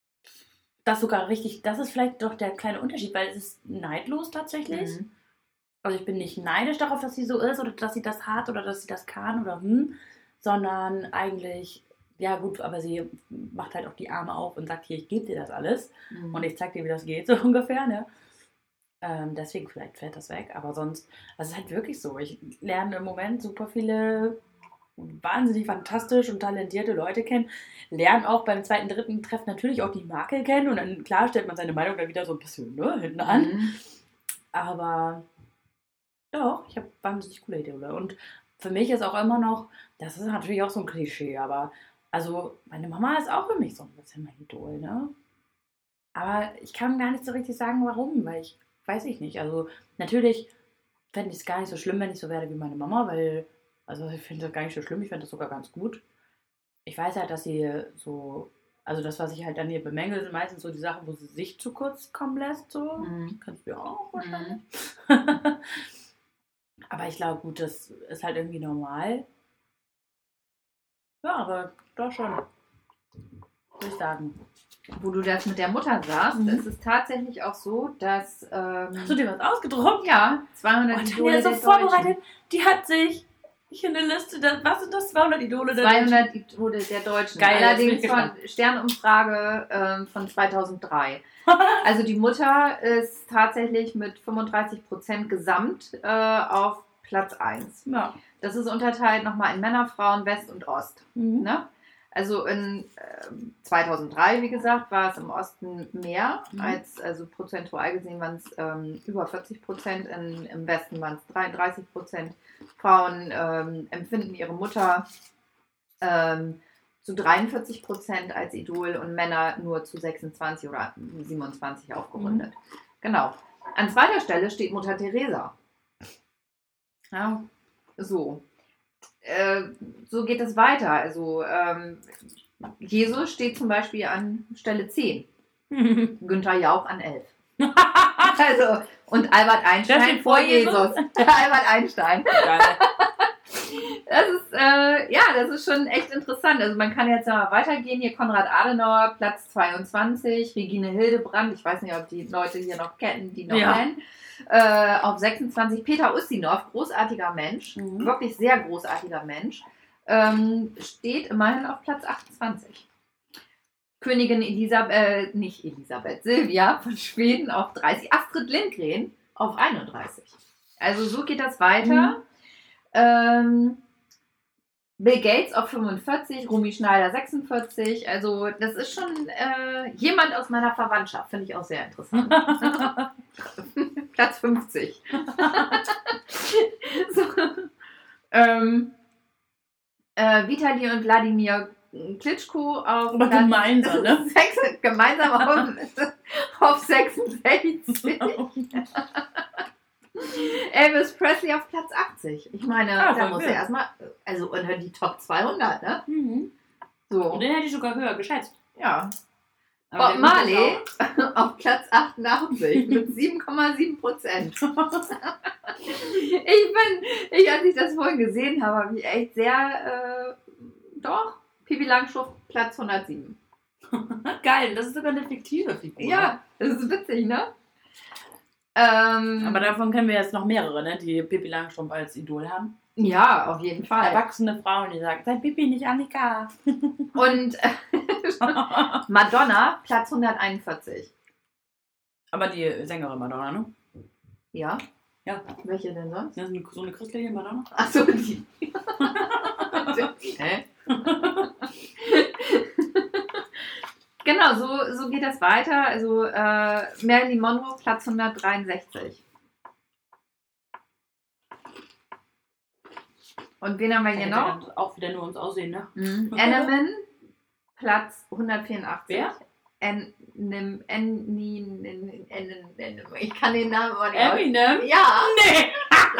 das sogar richtig, das ist vielleicht doch der kleine Unterschied, weil es ist neidlos tatsächlich. Also ich bin nicht neidisch darauf, dass sie so ist oder dass sie das hat oder dass sie das kann oder sondern eigentlich, ja gut, aber sie macht halt auch die Arme auf und sagt, hier, ich gebe dir das alles und ich zeig dir, wie das geht, so ungefähr, ne? Deswegen vielleicht fällt das weg, aber sonst, das ist halt wirklich so. Ich lerne im Moment super viele wahnsinnig fantastisch und talentierte Leute kennen, lerne auch beim zweiten, dritten Treffen natürlich auch die Marke kennen und dann, klar, stellt man seine Meinung dann wieder so ein bisschen hinten an, aber doch, ich habe wahnsinnig coole Idole und für mich ist auch immer noch, das ist natürlich auch so ein Klischee, aber also meine Mama ist auch für mich so ein bisschen mein Idol, ne? Aber ich kann gar nicht so richtig sagen, warum, weil weiß ich nicht. Also natürlich fände ich es gar nicht so schlimm, wenn ich so werde wie meine Mama, weil, also ich finde das gar nicht so schlimm, ich finde das sogar ganz gut. Ich weiß halt, dass sie so, also das, was ich halt an ihr bemängel, sind meistens so die Sachen, wo sie sich zu kurz kommen lässt, so. Kannst du ja auch wahrscheinlich. Aber ich glaube, gut, das ist halt irgendwie normal. Ja, aber doch schon. Würde ich sagen. Wo du das mit der Mutter sagst, ist es tatsächlich auch so, dass... Hast du dir was ausgedruckt? Ja, 200 Tanja Idole ist so der vorbereitet. Deutschen. Die hat sich hier eine Liste, was sind das? 200 Idole der 200 Idole der Deutschen. Geil, Allerdings von Sternumfrage von 2003. Also die Mutter ist tatsächlich mit 35% gesamt auf Platz 1. Ja. Das ist unterteilt nochmal in Männer, Frauen, West und Ost. Ne? Also in 2003, wie gesagt, war es im Osten mehr, also prozentual gesehen waren es über 40%, im Westen waren es 33%. Frauen empfinden ihre Mutter zu 43% als Idol und Männer nur zu 26 oder 27 aufgerundet. Genau. An zweiter Stelle steht Mutter Teresa. Ja, so. So geht es weiter. Also Jesus steht zum Beispiel an Stelle 10. Günther Jauch an 11. Also, und Albert Einstein vor Jesus. Albert Einstein. Geil. Das ist schon echt interessant. Also man kann jetzt mal weitergehen. Hier Konrad Adenauer, Platz 22. Regine Hildebrandt, ich weiß nicht, ob die Leute hier noch kennen, die noch kennen. Auf 26 Peter Ustinov, großartiger Mensch, wirklich sehr großartiger Mensch, steht immerhin auf Platz 28. Königin Silvia von Schweden auf 30, Astrid Lindgren auf 31. Also so geht das weiter. Bill Gates auf 45, Romy Schneider 46. Also das ist schon jemand aus meiner Verwandtschaft, finde ich auch sehr interessant. Platz 50. So. Vitali und Wladimir Klitschko auf gemeinsam, ne? Gemeinsam auf 66. Elvis Presley auf Platz 80. Ich meine, da muss er erstmal, also unter die Top 200, ne? So. Und den hätte ich sogar höher geschätzt. Ja. Bob Marley auf Platz 88 mit 7,7%. Als ich das vorhin gesehen habe, habe ich echt sehr, Pippi Langstrumpf Platz 107. Geil, das ist sogar eine fiktive Figur. Ja, das ist witzig, ne? Aber davon kennen wir jetzt noch mehrere, ne, die Pippi Langstrumpf als Idol haben. Ja, auf jeden Fall. Erwachsene Frauen, die sagen, sei Pippi, nicht Annika. Und Madonna, Platz 141. Aber die Sängerin Madonna, ne? Ja. Ja. Welche denn sonst? Das ist so eine christliche Madonna. Achso, die. Hä? Genau, so geht das weiter. Also Marilyn Monroe, Platz 163. Und wen haben wir hier noch? Auch wieder nur uns aussehen, ne? Anneman, Platz 184. Wer? Ich kann den Namen aber nicht Eminem? Ja. Nee.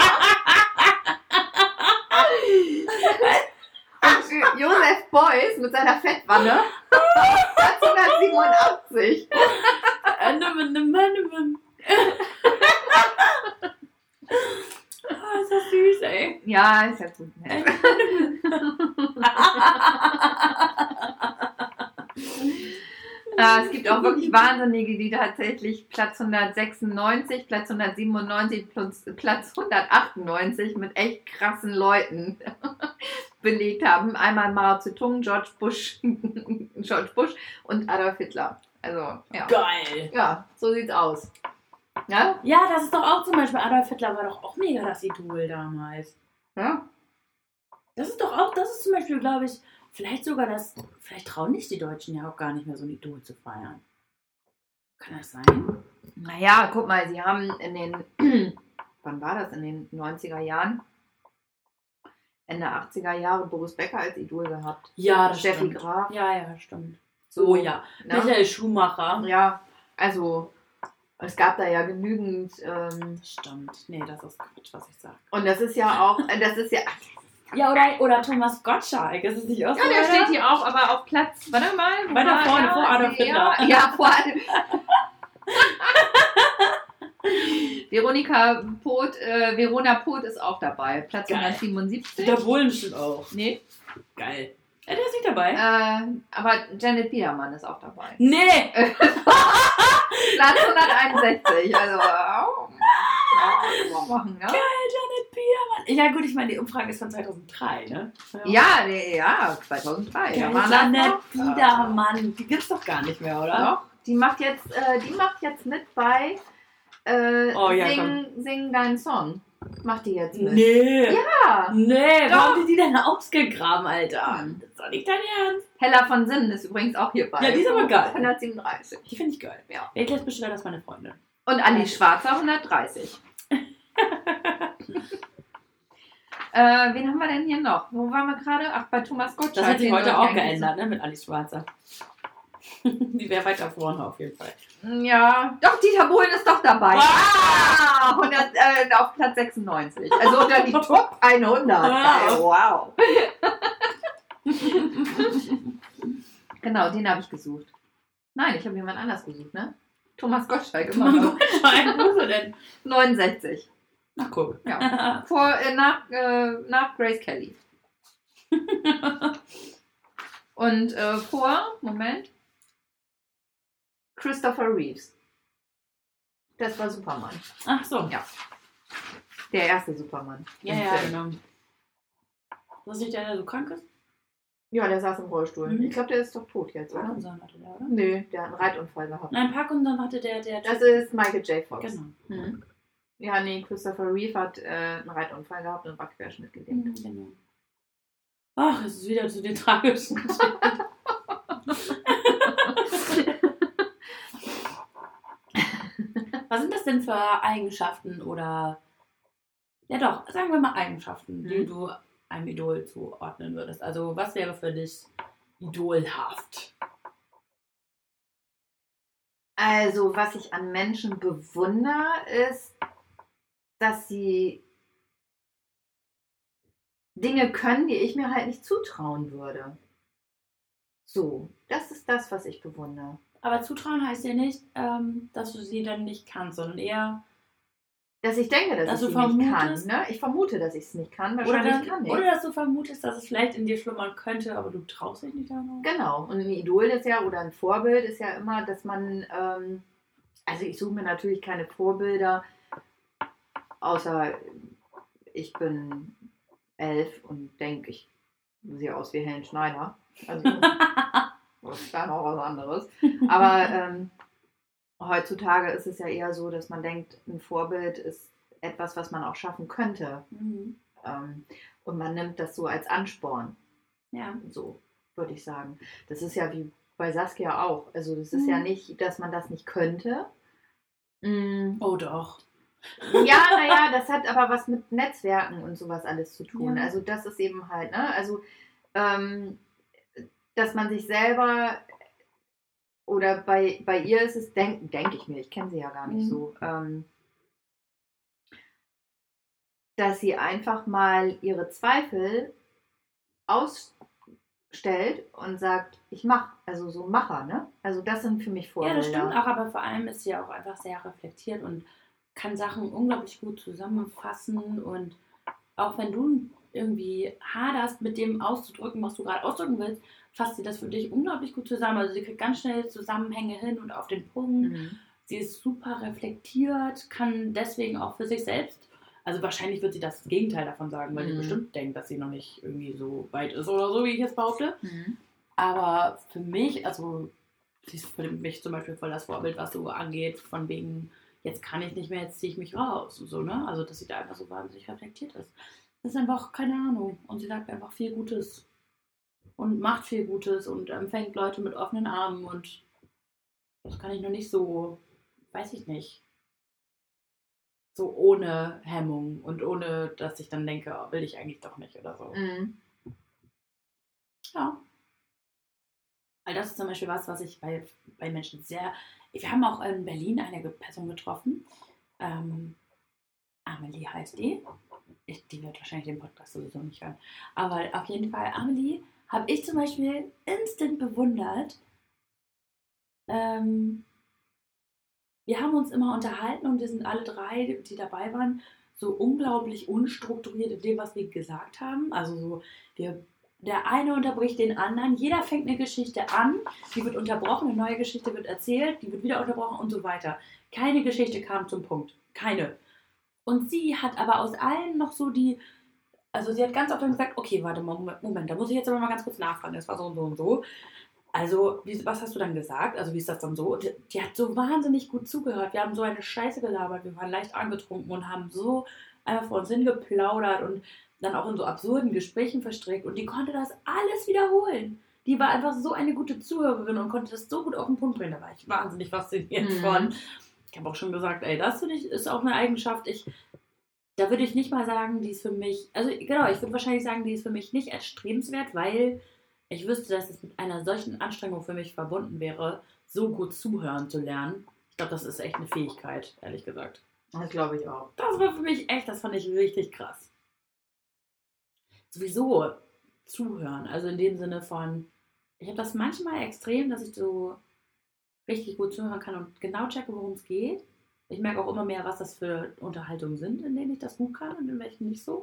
Joseph Beuys mit seiner Fettwanne. Platz 187. Eminem. Oh, ist das süß, ey. Ja, ist ja gut. Ne? Es gibt auch wirklich Wahnsinnige, die tatsächlich Platz 196, Platz 197, Platz 198 mit echt krassen Leuten belegt haben. Einmal Mao Zedong, George Bush und Adolf Hitler. Also, ja. Geil. Ja, so sieht's aus. Ja? Ja, das ist doch auch zum Beispiel, Adolf Hitler war doch auch mega das Idol damals. Ja. Das ist doch auch, das ist zum Beispiel, glaube ich, vielleicht trauen sich die Deutschen ja auch gar nicht mehr so ein Idol zu feiern. Kann das sein? Naja, guck mal, sie haben in den, wann war das, in den 90er Jahren, Ende 80er Jahre Boris Becker als Idol gehabt. Ja, das Steffi stimmt. Graf. Ja, stimmt. So, Oh ja, ne? Michael Schumacher. Ja, also es gab da ja genügend. Das stimmt. Nee, das ist Quatsch, was ich sage. Und das ist ja auch, Ja, oder Thomas Gottschalk. Ist es nicht auch so? ja, der steht hier auch, aber auf Platz, warte mal. wo Weiter war vorne, er? vor Adolf Hitler. Ja, vor Adolf. Verona Poth ist auch dabei. Platz Geil. 177. Der Bohlen bestimmt auch. Nee. Geil. Ja, der ist nicht dabei. Aber Janet Biedermann ist auch dabei. Nee! Platz 161. Also, ja, kann man machen, ne? Geil, Janet Biedermann. Ja gut, ich meine, die Umfrage ist von 2003, ne? Ja, 2003. Geil, Da waren Janet das noch. Biedermann. Die gibt's doch gar nicht mehr, oder? Doch, die macht jetzt mit bei Oh, ja, Sing deinen Song. Macht die jetzt mit. Nee. Ja. Nee, Doch. warum haben die denn ausgegraben, Alter? Hm. Das ist doch nicht dein Ernst. Hella von Sinnen ist übrigens auch hier bei. Ja, die ist aber geil. 137. Die finde ich geil. Ja. Wer gleich beschwert, das ist meine Freundin. Und Alice Schwarzer 130. Wen haben wir denn hier noch? Wo waren wir gerade? Ach, bei Thomas Gottschalk. Das hat sich Den heute wollte auch ich eigentlich geändert, ne? Mit Alice Schwarzer. Die wäre weiter vorne auf jeden Fall. Ja, doch, Dieter Bohlen ist doch dabei. Ah! 100, auf Platz 96. Also unter die Top 100. Wow. Genau, den habe ich gesucht. Nein, ich habe jemand anders gesucht, ne? Thomas Gottschalk. Thomas Immer noch. Gottschalk, wo ist er denn? 69. Ach, guck. Ja. Nach Grace Kelly. Und Moment, Christopher Reeves. Das war Superman. Ach so. Ja. Der erste Superman. Ja, im ja, Film. genau. Was nicht der so krank ist? Ja, der saß im Rollstuhl. Mhm. Ich glaube, der ist doch tot jetzt, oder? Parkinson hatte der, oder? Nö, der hat einen Reitunfall gehabt. Nein, Parkinson hatte der Das ist Michael J. Fox. Genau. Mhm. Ja, nee, Christopher Reeve hat einen Reitunfall gehabt und war querschnittgelähmt. Genau. Ach, es ist wieder zu den tragischen Geschichten. Was sind das denn für Eigenschaften oder... Ja doch, sagen wir mal Eigenschaften, die du einem Idol zuordnen würdest. Also was wäre für dich idolhaft? Also, was ich an Menschen bewundere, ist, dass sie Dinge können, die ich mir halt nicht zutrauen würde. So, das ist das, was ich bewundere. Aber zutrauen heißt ja nicht, dass du sie dann nicht kannst, sondern eher... Dass ich denke, dass du ich sie nicht kann. vermutest- Ne? Ich vermute, dass ich es nicht kann. Oder, Wahrscheinlich kann ich. oder dass du vermutest, dass es vielleicht in dir schlummern könnte, aber du traust dich nicht danach. Genau. Und ein Idol ist ja, oder ein Vorbild ist ja immer, dass man, also ich suche mir natürlich keine Vorbilder, außer ich bin 11 und denke, ich sehe aus wie Helen Schneider. Also, das ist dann auch was anderes. Aber heutzutage ist es ja eher so, dass man denkt, ein Vorbild ist etwas, was man auch schaffen könnte. Mhm. Und man nimmt das so als Ansporn. Ja. So, würde ich sagen. Das ist ja wie bei Saskia auch. Also das ist ja nicht, dass man das nicht könnte. Oh doch. Ja, naja, das hat aber was mit Netzwerken und sowas alles zu tun. Ja. Also das ist eben halt, ne? Also, dass man sich selber, oder bei ihr ist es, denke ich mir, ich kenne sie ja gar nicht so, dass sie einfach mal ihre Zweifel ausstellt und sagt, ich mache, also so Macher, ne? Also das sind für mich Ja, Vorbilder. das stimmt auch, aber vor allem ist sie auch einfach sehr reflektiert und kann Sachen unglaublich gut zusammenfassen und auch wenn du irgendwie haderst, mit dem auszudrücken, was du gerade ausdrücken willst, fasst sie das für dich unglaublich gut zusammen. Also sie kriegt ganz schnell Zusammenhänge hin und auf den Punkt. Mhm. Sie ist super reflektiert, kann deswegen auch für sich selbst, also wahrscheinlich wird sie das Gegenteil davon sagen, weil sie bestimmt denkt, dass sie noch nicht irgendwie so weit ist oder so, wie ich jetzt behaupte. Mhm. Aber für mich, also sie ist für mich zum Beispiel voll das Vorbild, was so angeht, von wegen, jetzt kann ich nicht mehr, jetzt ziehe ich mich raus und so, ne? Also dass sie da einfach so wahnsinnig reflektiert ist. Das ist einfach, keine Ahnung. Und sie sagt einfach viel Gutes und macht viel Gutes und empfängt Leute mit offenen Armen und das kann ich noch nicht so, weiß ich nicht, so ohne Hemmung und ohne, dass ich dann denke, oh, will ich eigentlich doch nicht oder so. Mhm. Ja. Weil das ist zum Beispiel was ich bei Menschen sehr. Wir haben auch in Berlin eine Person getroffen. Amelie heißt die. Die wird wahrscheinlich den Podcast sowieso nicht hören. Aber auf jeden Fall, Amelie habe ich zum Beispiel instant bewundert. Wir haben uns immer unterhalten und wir sind alle drei, die dabei waren, so unglaublich unstrukturiert in dem, was wir gesagt haben. Also so, der eine unterbricht den anderen, jeder fängt eine Geschichte an, die wird unterbrochen, eine neue Geschichte wird erzählt, die wird wieder unterbrochen und so weiter. Keine Geschichte kam zum Punkt. Keine. Und sie hat aber aus allen noch so also sie hat ganz oft dann gesagt, okay, warte, Moment, da muss ich jetzt aber mal ganz kurz nachfragen, das war so und so und so. Also, was hast du dann gesagt? Also, wie ist das dann so? Und die hat so wahnsinnig gut zugehört. Wir haben so eine Scheiße gelabert. Wir waren leicht angetrunken und haben so einfach vor uns hingeplaudert und dann auch in so absurden Gesprächen verstrickt. Und die konnte das alles wiederholen. Die war einfach so eine gute Zuhörerin und konnte das so gut auf den Punkt bringen. Da war ich wahnsinnig fasziniert von. Ich habe auch schon gesagt, ey, das finde ich, ist auch eine Eigenschaft. Da würde ich nicht mal sagen, die ist für mich, also genau, ich würde wahrscheinlich sagen, die ist für mich nicht erstrebenswert, weil ich wüsste, dass es mit einer solchen Anstrengung für mich verbunden wäre, so gut zuhören zu lernen. Ich glaube, das ist echt eine Fähigkeit, ehrlich gesagt. Das glaube ich auch. Das war für mich echt, das fand ich richtig krass. Sowieso zuhören, also in dem Sinne von, ich habe das manchmal extrem, dass ich so richtig gut zuhören kann und genau checke, worum es geht. Ich merke auch immer mehr, was das für Unterhaltungen sind, in denen ich das gut kann und in welchen nicht so.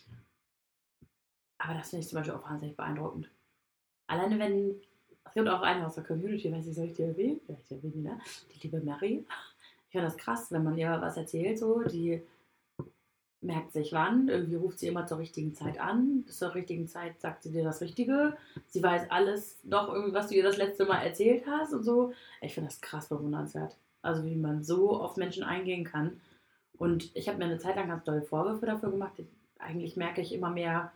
Aber das finde ich zum Beispiel auch wahnsinnig beeindruckend. Alleine wenn, es gibt auch eine aus der Community, weiß ich, soll ich die erwähnen? Vielleicht erwähnen, ne? Die liebe Mary. Ich finde das krass, wenn man ihr was erzählt, so, die merkt sich wann, irgendwie ruft sie immer zur richtigen Zeit an, zur richtigen Zeit sagt sie dir das Richtige, sie weiß alles noch irgendwie, was du ihr das letzte Mal erzählt hast und so. Ich finde das krass bewundernswert. Also wie man so auf Menschen eingehen kann. Und ich habe mir eine Zeit lang ganz doll Vorwürfe dafür gemacht. Eigentlich merke ich immer mehr,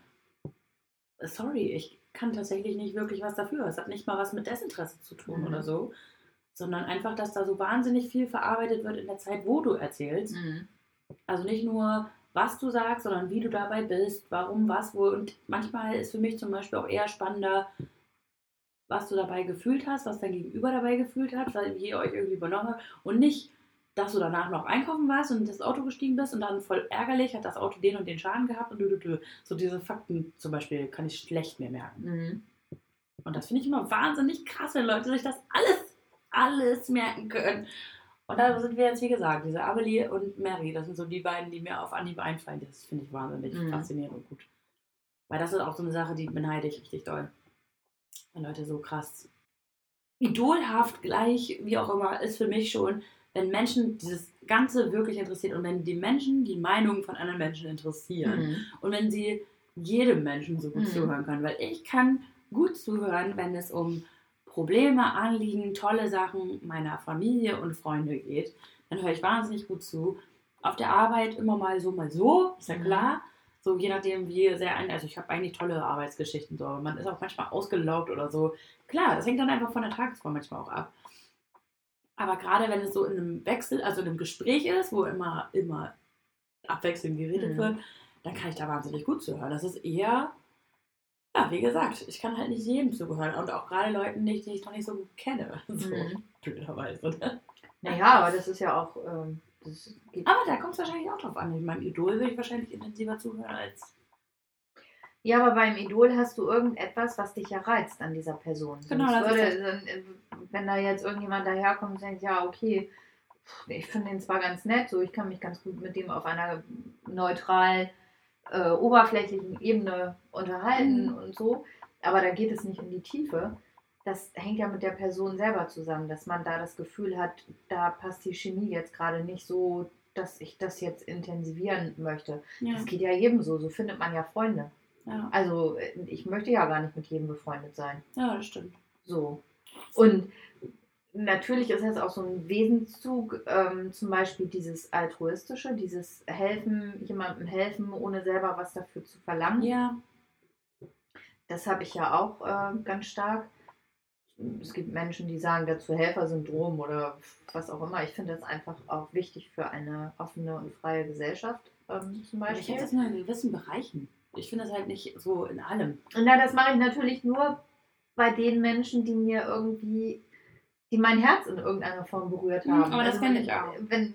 sorry, ich kann tatsächlich nicht wirklich was dafür. Es hat nicht mal was mit Desinteresse zu tun oder so, sondern einfach, dass da so wahnsinnig viel verarbeitet wird in der Zeit, wo du erzählst. Also nicht nur, was du sagst, sondern wie du dabei bist, warum, was, wo. Und manchmal ist für mich zum Beispiel auch eher spannender, was du dabei gefühlt hast, was dein Gegenüber dabei gefühlt hat, wie ihr euch irgendwie übernommen habt und nicht, dass du danach noch einkaufen warst und in das Auto gestiegen bist und dann voll ärgerlich hat das Auto den und den Schaden gehabt und so diese Fakten zum Beispiel kann ich schlecht mehr merken. Und das finde ich immer wahnsinnig krass, wenn Leute sich das alles merken können. Und da sind wir jetzt, wie gesagt, diese Amelie und Mary, das sind so die beiden, die mir auf Anhieb einfallen. Das finde ich wahnsinnig faszinierend und gut. Weil das ist auch so eine Sache, die beneide ich richtig doll. Wenn Leute so krass idolhaft gleich, wie auch immer, ist für mich schon, wenn Menschen dieses Ganze wirklich interessiert und wenn die Menschen die Meinung von anderen Menschen interessieren und wenn sie jedem Menschen so gut zuhören können. Weil ich kann gut zuhören, wenn es um Probleme, Anliegen, tolle Sachen meiner Familie und Freunde geht. Dann höre ich wahnsinnig gut zu. Auf der Arbeit immer mal so, ist ja klar. So je nachdem, wie sehr also ich habe eigentlich tolle Arbeitsgeschichten, so, aber man ist auch manchmal ausgelaugt oder so. Klar, das hängt dann einfach von der Tagesform manchmal auch ab. Aber gerade wenn es so in einem Wechsel, also in einem Gespräch ist, wo immer abwechselnd geredet wird, dann kann ich da wahnsinnig gut zuhören. Das ist eher, ja, wie gesagt, ich kann halt nicht jedem zugehören und auch gerade Leuten nicht, die ich noch nicht so gut kenne. So, blöderweise. Ne? Naja, aber das ist ja auch. Aber da kommt es wahrscheinlich auch drauf an. Ich meine, Idol will ich wahrscheinlich intensiver zuhören als. Ja, aber beim Idol hast du irgendetwas, was dich ja reizt an dieser Person. Genau, wenn da jetzt irgendjemand daherkommt und denkt, ja, okay, ich finde den zwar ganz nett, so ich kann mich ganz gut mit dem auf einer neutral oberflächlichen Ebene unterhalten und so, aber da geht es nicht in die Tiefe. Das hängt ja mit der Person selber zusammen, dass man da das Gefühl hat, da passt die Chemie jetzt gerade nicht so, dass ich das jetzt intensivieren möchte. Ja. Das geht ja jedem so, so findet man ja Freunde. Ja. Also ich möchte ja gar nicht mit jedem befreundet sein. Ja, das stimmt. So. Und natürlich ist das auch so ein Wesenszug, zum Beispiel dieses Altruistische, dieses Helfen, jemandem helfen, ohne selber was dafür zu verlangen. Ja. Das habe ich ja auch ganz stark. Es gibt Menschen, die sagen dazu Helfersyndrom oder was auch immer. Ich finde das einfach auch wichtig für eine offene und freie Gesellschaft zum Aber ich Beispiel. habe das nur in gewissen Bereichen. Ich finde das halt nicht so in allem. Na, das mache ich natürlich nur bei den Menschen, die mir irgendwie, die mein Herz in irgendeiner Form berührt haben. Aber das kenne ich auch.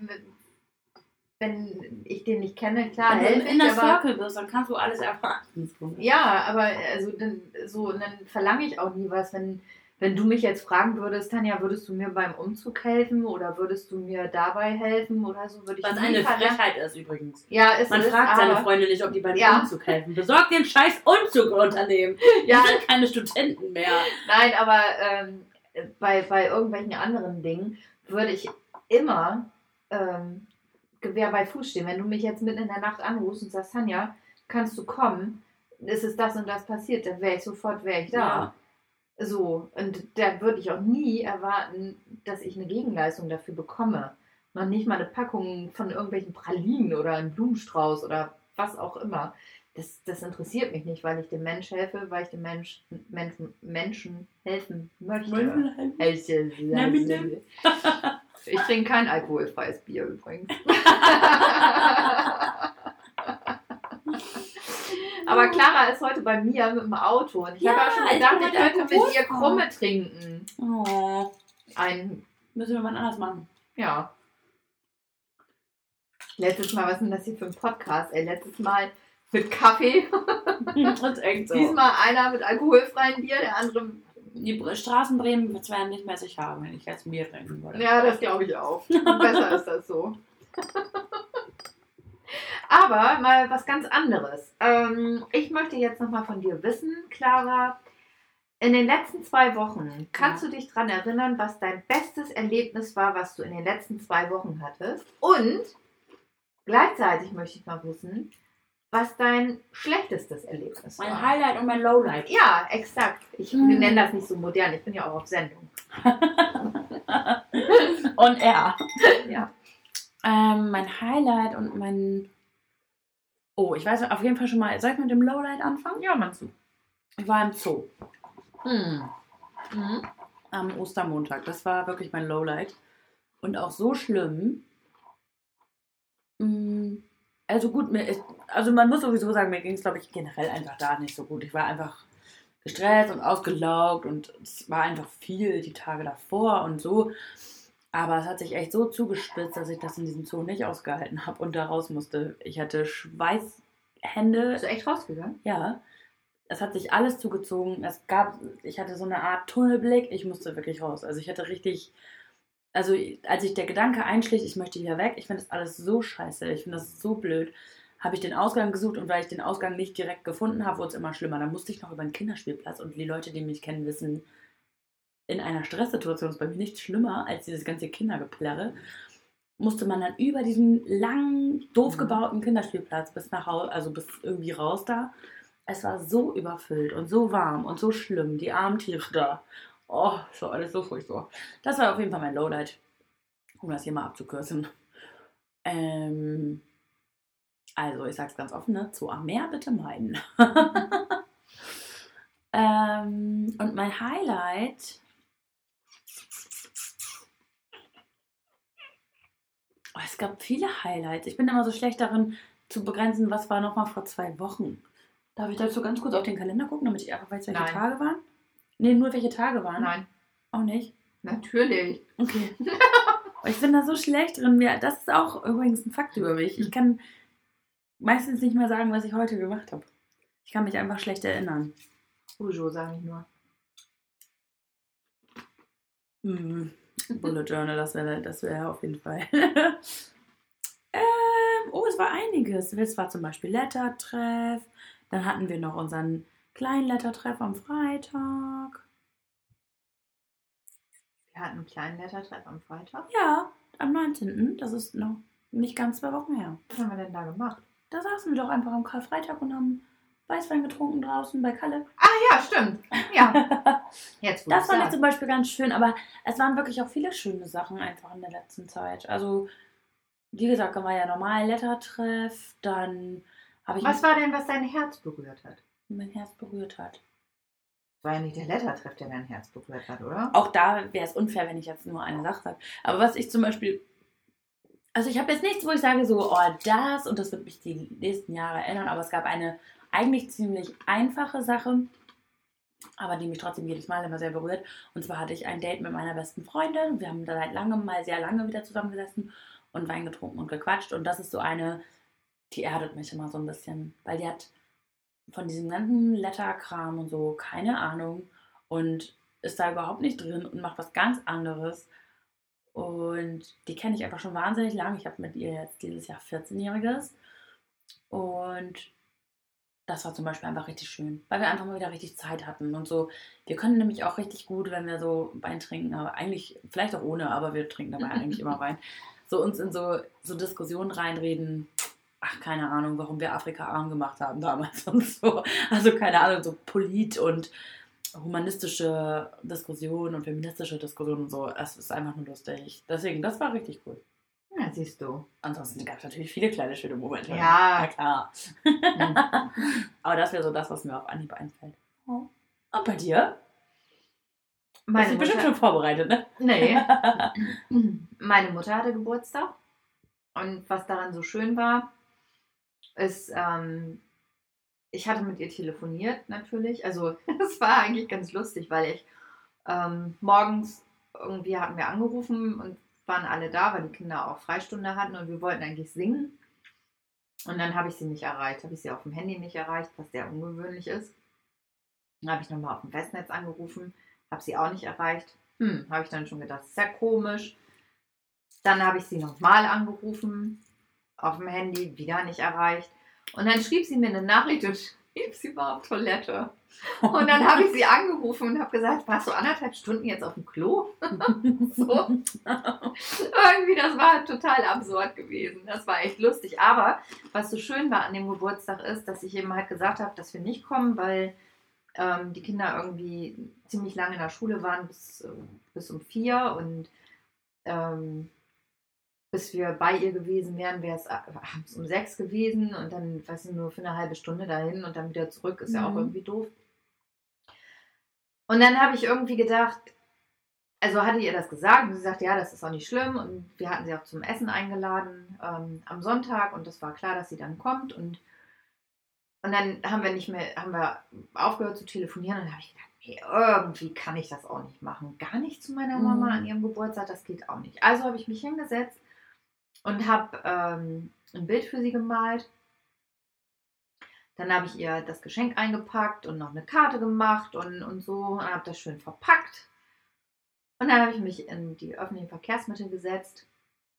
Wenn ich den nicht kenne, klar, Wenn du helfe in der ich, aber Circle bist, dann kannst du alles erwarten. ja, aber also dann verlange ich auch nie was, wenn du mich jetzt fragen würdest, Tanja, würdest du mir beim Umzug helfen oder würdest du mir dabei helfen oder so, würde ich Was nie eine verlangen. Frechheit ist übrigens. Ja, ist Man es, fragt seine aber- Freunde nicht, ob die beim Ja. Umzug helfen. Besorgt den scheiß Umzugunternehmen. Ja, Die sind keine Studenten mehr. nein, aber bei irgendwelchen anderen Dingen würde ich immer Gewehr bei Fuß stehen. Wenn du mich jetzt mitten in der Nacht anrufst und sagst, Tanja, kannst du kommen? Es ist das und das passiert, dann wäre ich da. Ja. So, und da würde ich auch nie erwarten, dass ich eine Gegenleistung dafür bekomme. Noch nicht mal eine Packung von irgendwelchen Pralinen oder einen Blumenstrauß oder was auch immer. Das interessiert mich nicht, weil ich dem Mensch helfe, weil ich dem Menschen helfen möchte. Na, bitte. Ich trinke kein alkoholfreies Bier übrigens. Aber Clara ist heute bei mir mit dem Auto und ich habe auch schon gedacht, ich könnte mit ihr Krumme trinken. Oh, Ein, müssen wir mal anders machen. ja. Letztes Mal, was ist denn das hier für ein Podcast? Letztes Mal mit Kaffee. Das ist echt so. Diesmal einer mit alkoholfreiem Bier, der andere. Die Straßenbremen werden nicht mehr sich haben, wenn ich jetzt ein Bier trinken würde. Ja, das glaube ich auch. Besser ist das so. Aber mal was ganz anderes. Ich möchte jetzt nochmal von dir wissen, Clara. In den letzten 2 Wochen, kannst du dich daran erinnern, was dein bestes Erlebnis war, was du in den letzten 2 Wochen hattest? Und gleichzeitig möchte ich mal wissen, was dein schlechtestes Erlebnis war. Mein Highlight und mein Lowlight. Ja, exakt. Ich nenne das nicht so modern. Ich bin ja auch auf Sendung. Und er. Ja. Mein Highlight und mein... Oh, ich weiß auf jeden Fall schon mal... Soll ich mit dem Lowlight anfangen? Ja, meinst du? Ich war im Zoo Mhm. am Ostermontag. Das war wirklich mein Lowlight. Und auch so schlimm. Also gut, also man muss sowieso sagen, mir ging es, glaube ich, generell einfach da nicht so gut. Ich war einfach gestresst und ausgelaugt und es war einfach viel die Tage davor und so. Aber es hat sich echt so zugespitzt, dass ich das in diesem Zoo nicht ausgehalten habe und da raus musste. Ich hatte Schweißhände. Bist du echt rausgegangen? Ja, es hat sich alles zugezogen. Ich hatte so eine Art Tunnelblick. Ich musste wirklich raus. Also ich hatte richtig, also als sich der Gedanke einschlich, ich möchte hier weg, ich finde das alles so scheiße, ich finde das so blöd, habe ich den Ausgang gesucht und weil ich den Ausgang nicht direkt gefunden habe, wurde es immer schlimmer. Dann musste ich noch über den Kinderspielplatz und die Leute, die mich kennen, wissen, in einer Stresssituation ist bei mir nichts schlimmer als dieses ganze Kindergeplärre. Musste man dann über diesen langen, doof gebauten Kinderspielplatz bis nach Hause, also bis irgendwie raus da. Es war so überfüllt und so warm und so schlimm, die armen Tiere da. Oh, das war alles so furchtbar. Das war auf jeden Fall mein Lowlight, um das hier mal abzukürzen. Also, ich sag's ganz offen, ne? Zoo am Meer bitte meiden. Und mein Highlight... Oh, es gab viele Highlights. Ich bin immer so schlecht darin, zu begrenzen, was war nochmal vor 2 Wochen. Darf ich dazu ganz kurz auf den Kalender gucken, damit ich einfach weiß, welche Nein. Tage waren? Nee, nur welche Tage waren? Nein, Auch nicht? natürlich. Okay. Ich bin da so schlecht drin. Das ist auch übrigens ein Fakt über mich. Ich kann meistens nicht mehr sagen, was ich heute gemacht habe. Ich kann mich einfach schlecht erinnern. Ujo, sage ich nur. Bullet Journal, das wäre auf jeden Fall. Oh, es war einiges. Es war zum Beispiel Lettertreff. Dann hatten wir noch unseren kleinen Lettertreff am Freitag. Wir hatten einen kleinen Lettertreff am Freitag. Ja, am 19. Das ist noch nicht ganz 2 Wochen her. Was haben wir denn da gemacht? Da saßen wir doch einfach am Karfreitag und haben Weißwein getrunken draußen bei Kalle. Ah ja, stimmt. Ja. Jetzt, Das fand ich zum Beispiel ganz schön, aber es waren wirklich auch viele schöne Sachen einfach in der letzten Zeit. Also, wie gesagt, da war ja normal Lettertreff, dann habe ich Was war denn, was dein Herz berührt hat? mein Herz berührt hat. War ja nicht der Lettertreff, der dein Herz berührt hat, oder? Auch da wäre es unfair, wenn ich jetzt nur eine Sache sage. Aber was ich zum Beispiel, also ich habe jetzt nichts, wo ich sage so, oh das, und das wird mich die nächsten Jahre erinnern, aber es gab eine eigentlich ziemlich einfache Sache, aber die mich trotzdem jedes Mal immer sehr berührt. Und zwar hatte ich ein Date mit meiner besten Freundin. Wir haben da seit langem mal sehr lange wieder zusammengesessen und Wein getrunken und gequatscht. Und das ist so eine, die erdet mich immer so ein bisschen, weil die hat von diesem ganzen Letterkram und so keine Ahnung und ist da überhaupt nicht drin und macht was ganz anderes. Und die kenne ich einfach schon wahnsinnig lang. Ich habe mit ihr jetzt dieses Jahr 14-Jähriges. Und das war zum Beispiel einfach richtig schön, weil wir einfach mal wieder richtig Zeit hatten und so. Wir können nämlich auch richtig gut, wenn wir so Wein trinken, aber eigentlich, vielleicht auch ohne, aber wir trinken dabei eigentlich immer Wein, so uns in so Diskussionen reinreden. Ach, keine Ahnung, warum wir Afrika arm gemacht haben damals und so. Also keine Ahnung, so polit- und humanistische Diskussionen und feministische Diskussionen und so. Es ist einfach nur lustig. Deswegen, das war richtig cool. Ja, siehst du. Ansonsten gab es natürlich viele kleine schöne Momente. Ja. Na klar. Aber das wäre so das, was mir auf Anhieb einfällt. Oh. Und bei dir? Hast du bestimmt schon vorbereitet, ne? Nee. Meine Mutter hatte Geburtstag. Und was daran so schön war, ist, ich hatte mit ihr telefoniert natürlich. Also es war eigentlich ganz lustig, weil ich morgens irgendwie hatten wir angerufen und waren alle da, weil die Kinder auch Freistunde hatten und wir wollten eigentlich singen. Und dann habe ich sie nicht erreicht. Habe ich sie auf dem Handy nicht erreicht, was sehr ungewöhnlich ist. Dann habe ich nochmal auf dem Festnetz angerufen, habe sie auch nicht erreicht. Habe ich dann schon gedacht, das ist ja komisch. Dann habe ich sie nochmal angerufen, auf dem Handy, wieder nicht erreicht. Und dann schrieb sie mir eine Nachricht und schrieb, sie war auf Toilette. Und dann habe ich sie angerufen und habe gesagt, warst du 1,5 Stunden jetzt auf dem Klo? So. Irgendwie, das war total absurd gewesen. Das war echt lustig. Aber was so schön war an dem Geburtstag ist, dass ich eben halt gesagt habe, dass wir nicht kommen, weil die Kinder irgendwie ziemlich lange in der Schule waren, bis um 4 und bis wir bei ihr gewesen wären, wäre es abends um 6 gewesen und dann, weiß ich, nur für eine halbe Stunde dahin und dann wieder zurück, ist ja auch irgendwie doof. Und dann habe ich irgendwie gedacht, also hatte ihr das gesagt und sie sagte, ja, das ist auch nicht schlimm und wir hatten sie auch zum Essen eingeladen am Sonntag und das war klar, dass sie dann kommt und dann haben wir aufgehört zu telefonieren und dann habe ich gedacht, nee, irgendwie kann ich das auch nicht machen. Gar nicht zu meiner Mama an ihrem Geburtstag, das geht auch nicht. Also habe ich mich hingesetzt und habe ein Bild für sie gemalt. Dann habe ich ihr das Geschenk eingepackt und noch eine Karte gemacht und so und habe das schön verpackt. Und dann habe ich mich in die öffentlichen Verkehrsmittel gesetzt.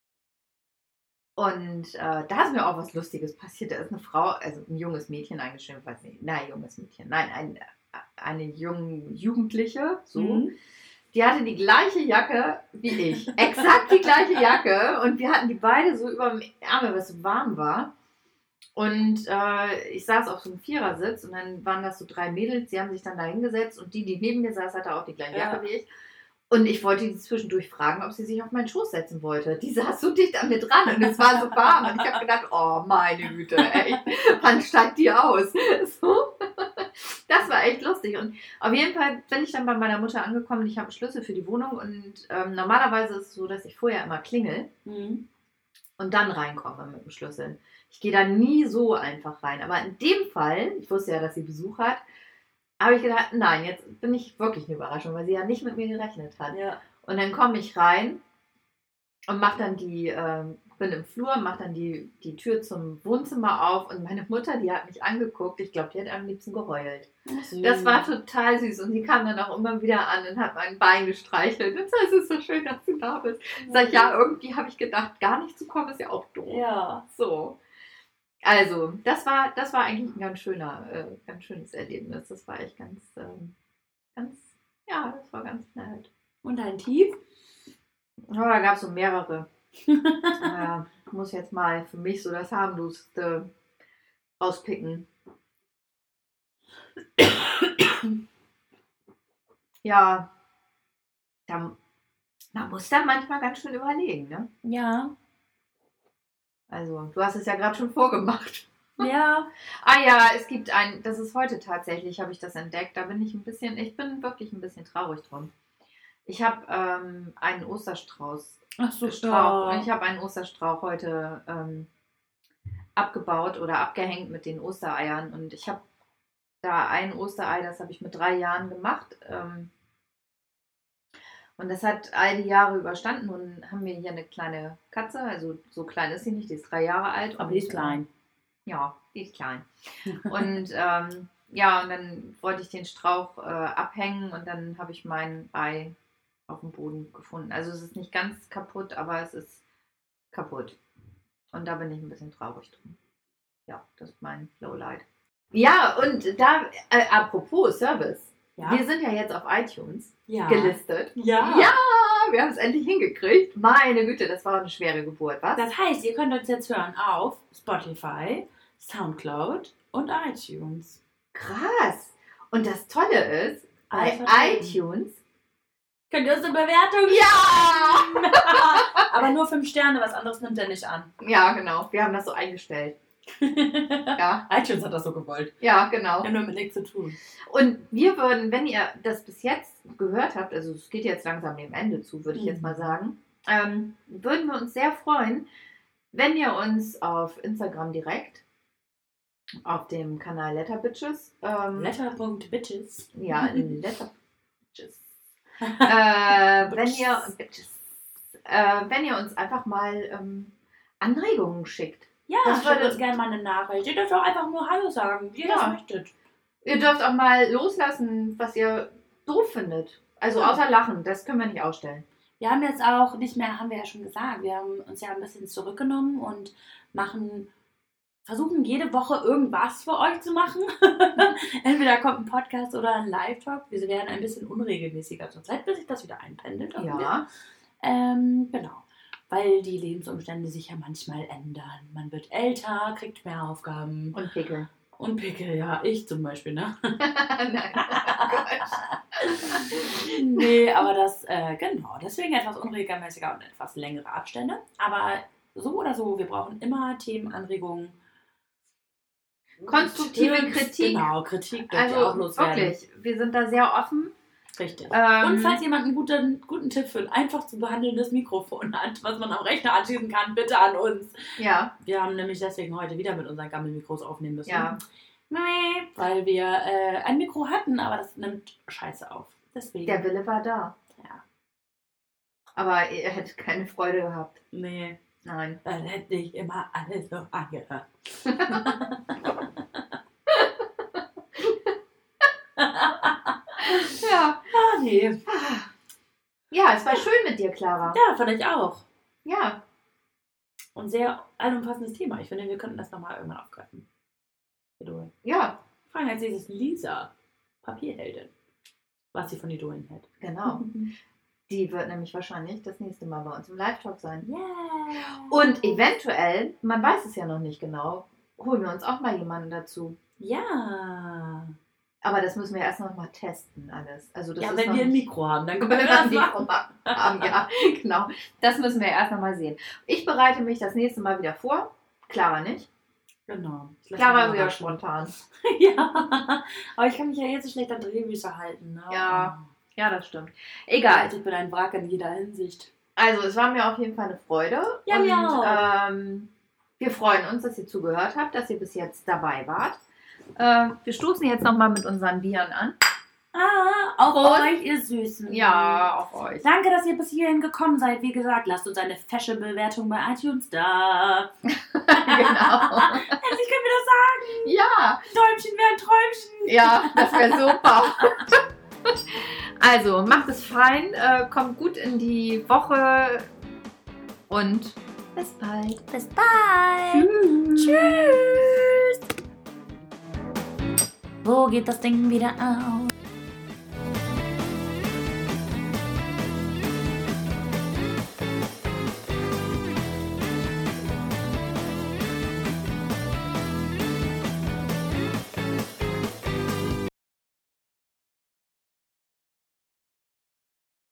Und da ist mir auch was Lustiges passiert. Da ist eine Frau, also ein junges Mädchen eingeschrieben, weiß nicht, junges Mädchen, eine Jugendliche, so. Die hatte die gleiche Jacke wie ich. Exakt die gleiche Jacke. Und wir hatten die beide so über dem Ärmel, weil es so warm war. Und ich saß auf so einem Vierersitz und dann waren das so 3 Mädels, die haben sich dann da hingesetzt und die neben mir saß, hatte auch die gleiche Jacke wie ich. Und ich wollte die zwischendurch fragen, ob sie sich auf meinen Schoß setzen wollte. Die saß so dicht an mir dran und es war so warm. Und ich habe gedacht, oh meine Güte, ey, wann steigt die aus? So. Das war echt lustig. Und auf jeden Fall bin ich dann bei meiner Mutter angekommen. Ich habe einen Schlüssel für die Wohnung und normalerweise ist es so, dass ich vorher immer klingel und dann reinkomme mit dem Schlüssel. Ich gehe da nie so einfach rein. Aber in dem Fall, ich wusste ja, dass sie Besuch hat, habe ich gedacht, nein, jetzt bin ich wirklich eine Überraschung, weil sie ja nicht mit mir gerechnet hat. Ja. Und dann komme ich rein und mache dann bin im Flur, mache dann die Tür zum Wohnzimmer auf und meine Mutter, die hat mich angeguckt, ich glaube, die hat am liebsten geheult. Süß. Das war total süß und sie kam dann auch immer wieder an und hat mein Bein gestreichelt. Und das ist so schön, dass du da bist. Sag ich, ja, irgendwie habe ich gedacht, gar nicht zu kommen ist ja auch doof. Ja. So. Also, das war eigentlich ein ganz schönes Erlebnis. Das war echt das war ganz nett. Und dein Tief? Ja, da gab es so mehrere. Ich muss jetzt mal für mich so das harmloseste rauspicken. Ja, man muss da manchmal ganz schön überlegen, ne? Ja. Also, du hast es ja gerade schon vorgemacht. Ja. Ah ja, es gibt das ist heute tatsächlich, habe ich das entdeckt. Da bin ich bin wirklich ein bisschen traurig drum. Ich habe einen Osterstrauß. Ach so, Strauch. Und ich habe einen Osterstrauch heute abgebaut oder abgehängt mit den Ostereiern. Und ich habe da ein Osterei, das habe ich mit 3 Jahren gemacht. Und das hat all die Jahre überstanden. Nun haben wir hier eine kleine Katze. Also so klein ist sie nicht, die ist 3 Jahre alt. Aber die ist klein. Ja, die ist klein. Und ja, und dann wollte ich den Strauch abhängen und dann habe ich mein Ei auf dem Boden gefunden. Also es ist nicht ganz kaputt, aber es ist kaputt. Und da bin ich ein bisschen traurig drum. Ja, das ist mein Lowlight. Ja, und da, apropos Service. Ja. Wir sind ja jetzt auf iTunes Ja. gelistet. Ja. Ja, wir haben es endlich hingekriegt. Meine Güte, das war eine schwere Geburt, was? Das heißt, ihr könnt uns jetzt hören auf Spotify, Soundcloud und iTunes. Krass. Und das Tolle ist, bei Alles iTunes könnt ihr uns eine Bewertung Ja! Aber nur 5 Sterne, was anderes nimmt er nicht an. Ja, genau. Wir haben das so eingestellt. Ja, iTunes hat das so gewollt. ja, genau. Wir haben damit nichts zu tun. Und wir würden, wenn ihr das bis jetzt gehört habt, also es geht jetzt langsam dem Ende zu, würde ich jetzt mal sagen, würden wir uns sehr freuen, wenn ihr uns auf Instagram direkt auf dem Kanal Letterbitches Letter.bitches. ja, Letterbitches wenn ihr uns einfach mal Anregungen schickt. Ja, Das schreibt würde- uns gerne mal eine Nachricht. Ihr dürft auch einfach nur Hallo sagen, wie ihr Ja. das möchtet. Ihr dürft auch mal loslassen, was ihr doof findet. Also Ja. außer Lachen, das können wir nicht ausstellen. Wir haben jetzt auch nicht mehr, haben wir ja schon gesagt, wir haben uns ja ein bisschen zurückgenommen und versuchen jede Woche irgendwas für euch zu machen. Entweder kommt ein Podcast oder ein Live-Talk. Wir werden ein bisschen unregelmäßiger zur Zeit, bis sich das wieder einpendelt. Ja. Genau. Weil die Lebensumstände sich ja manchmal ändern. Man wird älter, kriegt mehr Aufgaben. Und Pickel. Und Pickel, ja, ich zum Beispiel, ne? Nein. Nee, aber genau, deswegen etwas unregelmäßiger und etwas längere Abstände. Aber so oder so, wir brauchen immer Themenanregungen. Konstruktive Tipps, Kritik. Genau, Kritik dürft ihr auch Also loswerden. wirklich, wir sind da sehr offen. Richtig. Und falls jemand einen guten Tipp für ein einfach zu behandelndes Mikrofon hat, was man am Rechner anschließen kann, bitte an uns. Ja, Wir haben nämlich deswegen heute wieder mit unseren Gammelmikros aufnehmen müssen. ja. Weil wir ein Mikro hatten, aber das nimmt scheiße auf. Deswegen. Der Wille war da. Ja. Aber ihr hättet keine Freude gehabt. Nee, Nein. dann hätte ich immer alles so angehört. Ja. Ah, nee. Ja, es war schön mit dir, Clara. Ja, fand ich auch. Ja. Und sehr allumfassendes Thema. Ich finde, wir könnten das nochmal irgendwann aufgreifen. Idolen. Ja, Wir fragen als nächstes Lisa, Papierheldin, was sie von Idolen hält. genau. Die wird nämlich wahrscheinlich das nächste Mal bei uns im Live-Talk sein. Yeah. Und eventuell, man weiß es ja noch nicht genau, holen wir uns auch mal jemanden dazu. Ja. Aber das müssen wir erst noch mal testen alles. Also das Ja, ist wenn noch wir ein nicht- Mikro haben, dann Wenn können wir wir das das machen. Mikro haben, ja, genau. Das müssen wir erst noch mal sehen. Ich bereite mich das nächste Mal wieder vor. Clara nicht. Genau. Ich lass Clara mich wieder überraschen. spontan. Ja. Aber ich kann mich ja jetzt so schlecht an Drehbücher halten. Ne? Ja. Ja, das stimmt. Egal. Egal. Ich bin ein Wrack in jeder Hinsicht. Also, es war mir auf jeden Fall eine Freude. Ja, mir auch. Wir freuen uns, dass ihr zugehört habt, dass ihr bis jetzt dabei wart. Wir stoßen jetzt nochmal mit unseren Bieren an. Auf Prost. euch, ihr Süßen. Ja, auf euch. Danke, dass ihr bis hierhin gekommen seid. Wie gesagt, lasst uns eine fesche Bewertung bei iTunes da. Genau. Endlich können wir das sagen. Ja, Träumchen wäre ein Träumchen. ja, das wäre super. Also, macht es fein, kommt gut in die Woche und bis bald. Bis bald. Tschüss. Tschüss. Wo geht das Ding wieder aus?